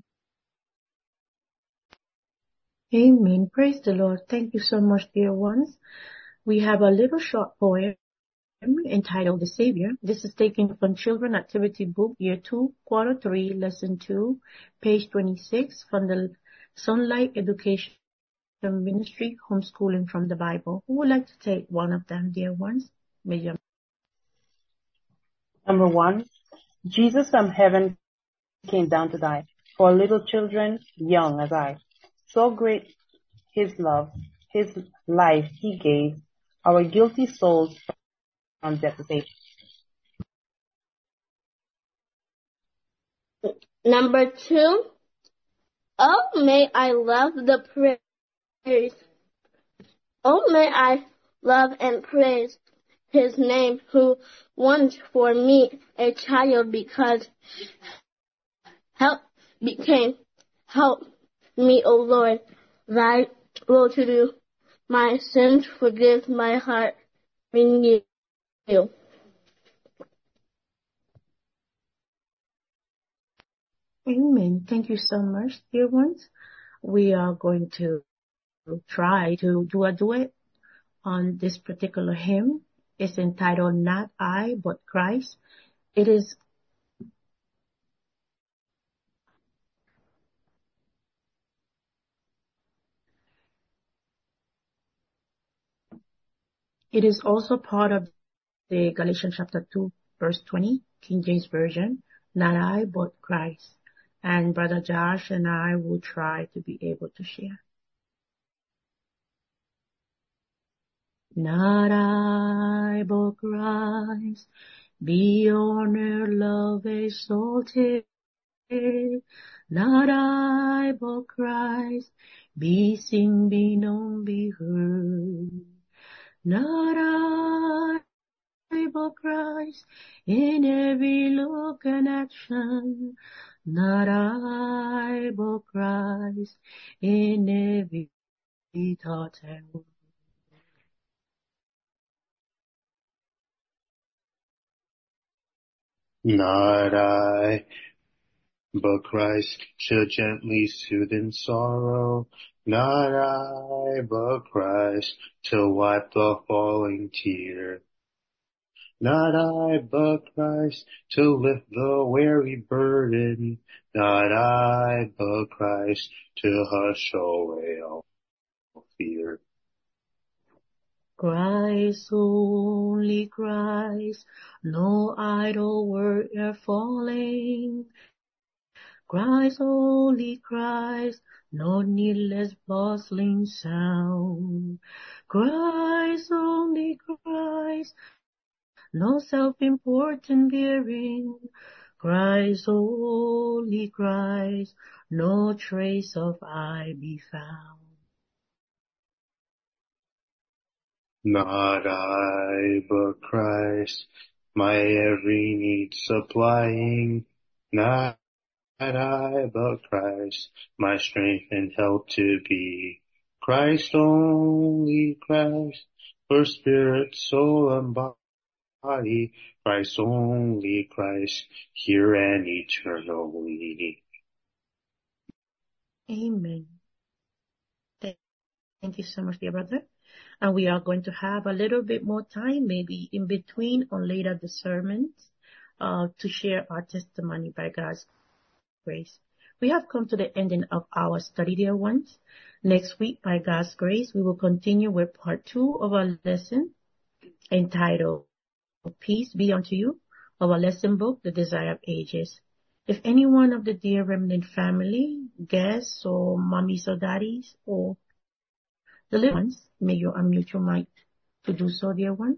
A: Amen. Praise the Lord. Thank you so much, dear ones. We have a little short poem entitled The Savior. This is taken from Children Activity Book, Year two, Quarter three, Lesson two, page twenty-six, from the Sunlight Education Ministry, Homeschooling from the Bible. Who would like to take one of them, dear ones? Major.
H: Number one, Jesus from heaven came down to die for little children, young as I. So great his love, his life he gave, our guilty souls from death to save.
C: Number two, oh, may I love the praise. Oh, may I love and praise his name, who once for me a child because help became help me, O Lord, thy will to do my sins, forgive my heart, renew.
A: Amen. Thank you so much, dear ones. We are going to try to do a duet on this particular hymn. It's entitled Not I, but Christ. It is It is also part of the Galatians chapter two, verse twenty, King James Version. Not I, but Christ. And Brother Josh and I will try to be able to share. Not I, but Christ, be honored, love, exalted. Not I, but Christ, be seen, be known, be heard. Not I, but Christ, in every look and action. Not I, but Christ, in every thought and word.
E: Not I, but Christ shall gently soothe in sorrow, Not I, but Christ, to wipe the falling tear. Not I, but Christ, to lift the weary burden. Not I, but Christ, to hush away all fear.
A: Christ, only Christ, no idle word e'er falling. Christ, only Christ, no needless bustling sound. Christ, only Christ, no self-important bearing. Christ, only Christ, no trace of I be found.
E: Not I, but Christ, my every need supplying. Not I, but Christ, my strength and help to be. Christ, only Christ, for spirit, soul, and body. Christ, only Christ, here and eternally.
A: Amen. Thank you so much, dear brother. And we are going to have a little bit more time, maybe in between or later the sermons, uh, to share our testimony by God's grace. We have come to the ending of our study, dear ones. Next week, by God's grace, we will continue with part two of our lesson entitled Peace Be Unto You, of our lesson book, The Desire of Ages. If any one of the dear remnant family, guests or mommies or daddies or the little ones, may you unmute your mic to do so, dear ones.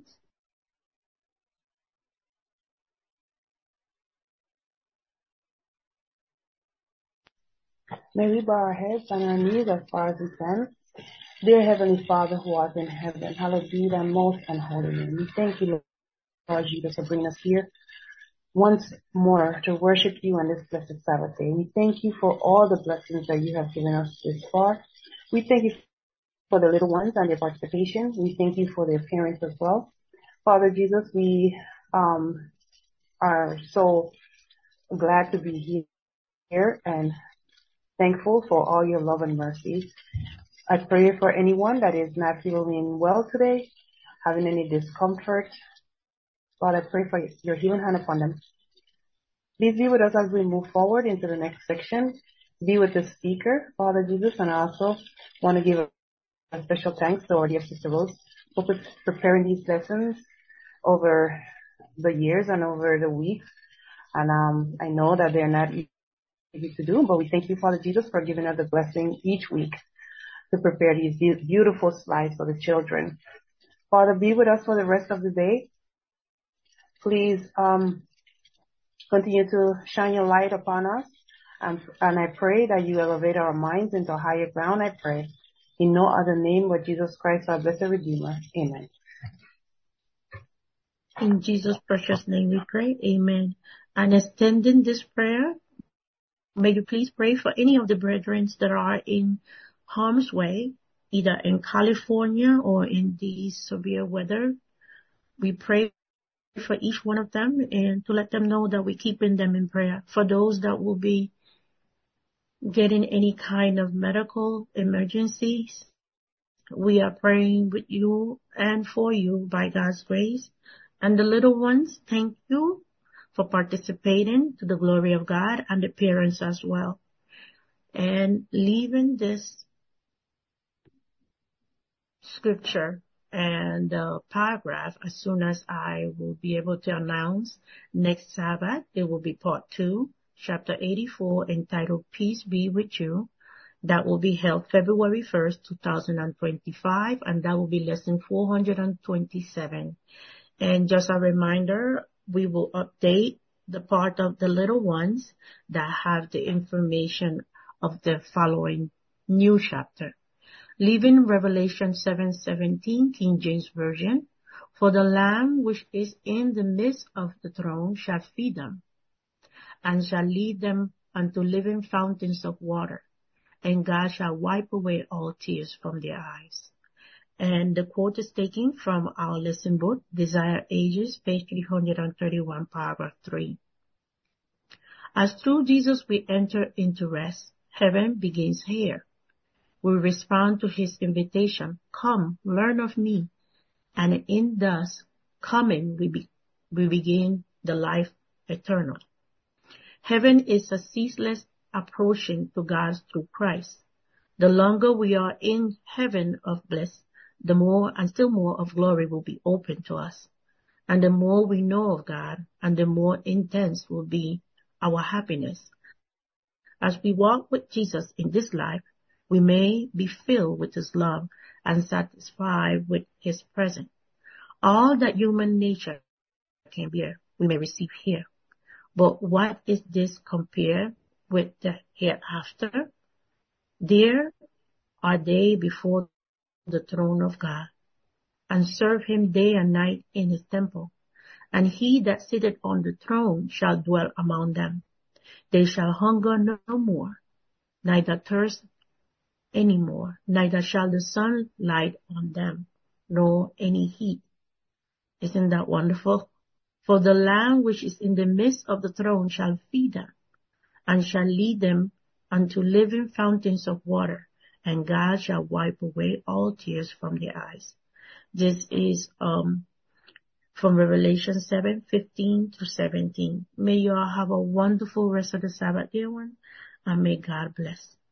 H: May we bow our heads and our knees as far as we can. Dear Heavenly Father who art in heaven, hallowed be thy most and holy name. We thank you, Lord Jesus, for bringing us here once more to worship you on this blessed Sabbath day. We thank you for all the blessings that you have given us this far. We thank you for the little ones and their participation. We thank you for their parents as well. Father Jesus, we um, are so glad to be here and thankful for all your love and mercy. I pray for anyone that is not feeling well today, having any discomfort. God, I pray for your healing hand upon them. Please be with us as we move forward into the next section. Be with the speaker, Father Jesus, and I also want to give a special thanks to our dear Sister Rose for preparing these lessons over the years and over the weeks. And um, I know that they're not easy to do, but we thank you, Father Jesus, for giving us the blessing each week to prepare these beautiful slides for the children. Father, be with us for the rest of the day. Please um, continue to shine your light upon us. And, and I pray that you elevate our minds into higher ground, I pray. In no other name but Jesus Christ, our blessed Redeemer. Amen.
A: In Jesus' precious name we pray. Amen. And extending this prayer, may you please pray for any of the brethren that are in harm's way, either in California or in the severe weather. We pray for each one of them and to let them know that we're keeping them in prayer. For those that will be getting any kind of medical emergencies, we are praying with you and for you by God's grace. And the little ones, thank you for participating to the glory of God, and the parents as well. And leaving this scripture and uh, paragraph as soon as I will be able to announce next Sabbath, it will be part two, chapter eighty-four, entitled Peace Be With You. That will be held February first, two thousand twenty-five, and that will be lesson four hundred twenty-seven. And just a reminder, we will update the part of the little ones that have the information of the following new chapter. Leaving Revelation seven seventeen, King James Version, for the Lamb which is in the midst of the throne shall feed them, and shall lead them unto living fountains of water, and God shall wipe away all tears from their eyes. And the quote is taken from our lesson book, Desire Ages, page three hundred thirty-one, paragraph three. As through Jesus we enter into rest, heaven begins here. we respond to his invitation, come, learn of me, and in thus coming we, be, we begin the life eternal. Heaven is a ceaseless approaching to God through Christ. The longer we are in heaven of bliss, the more and still more of glory will be open to us. And the more we know of God, and the more intense will be our happiness. As we walk with Jesus in this life, we may be filled with his love and satisfied with his presence. All that human nature can bear, we may receive here. But what is this compared with the hereafter? There are they before the throne of God, and serve him day and night in his temple. And he that sitteth on the throne shall dwell among them. They shall hunger no more, neither thirst any more, neither shall the sun light on them, nor any heat. Isn't that wonderful? For the Lamb which is in the midst of the throne shall feed them, and shall lead them unto living fountains of water, and God shall wipe away all tears from their eyes. This is um from Revelation seven, fifteen to seventeen. May you all have a wonderful rest of the Sabbath, dear one, and may God bless.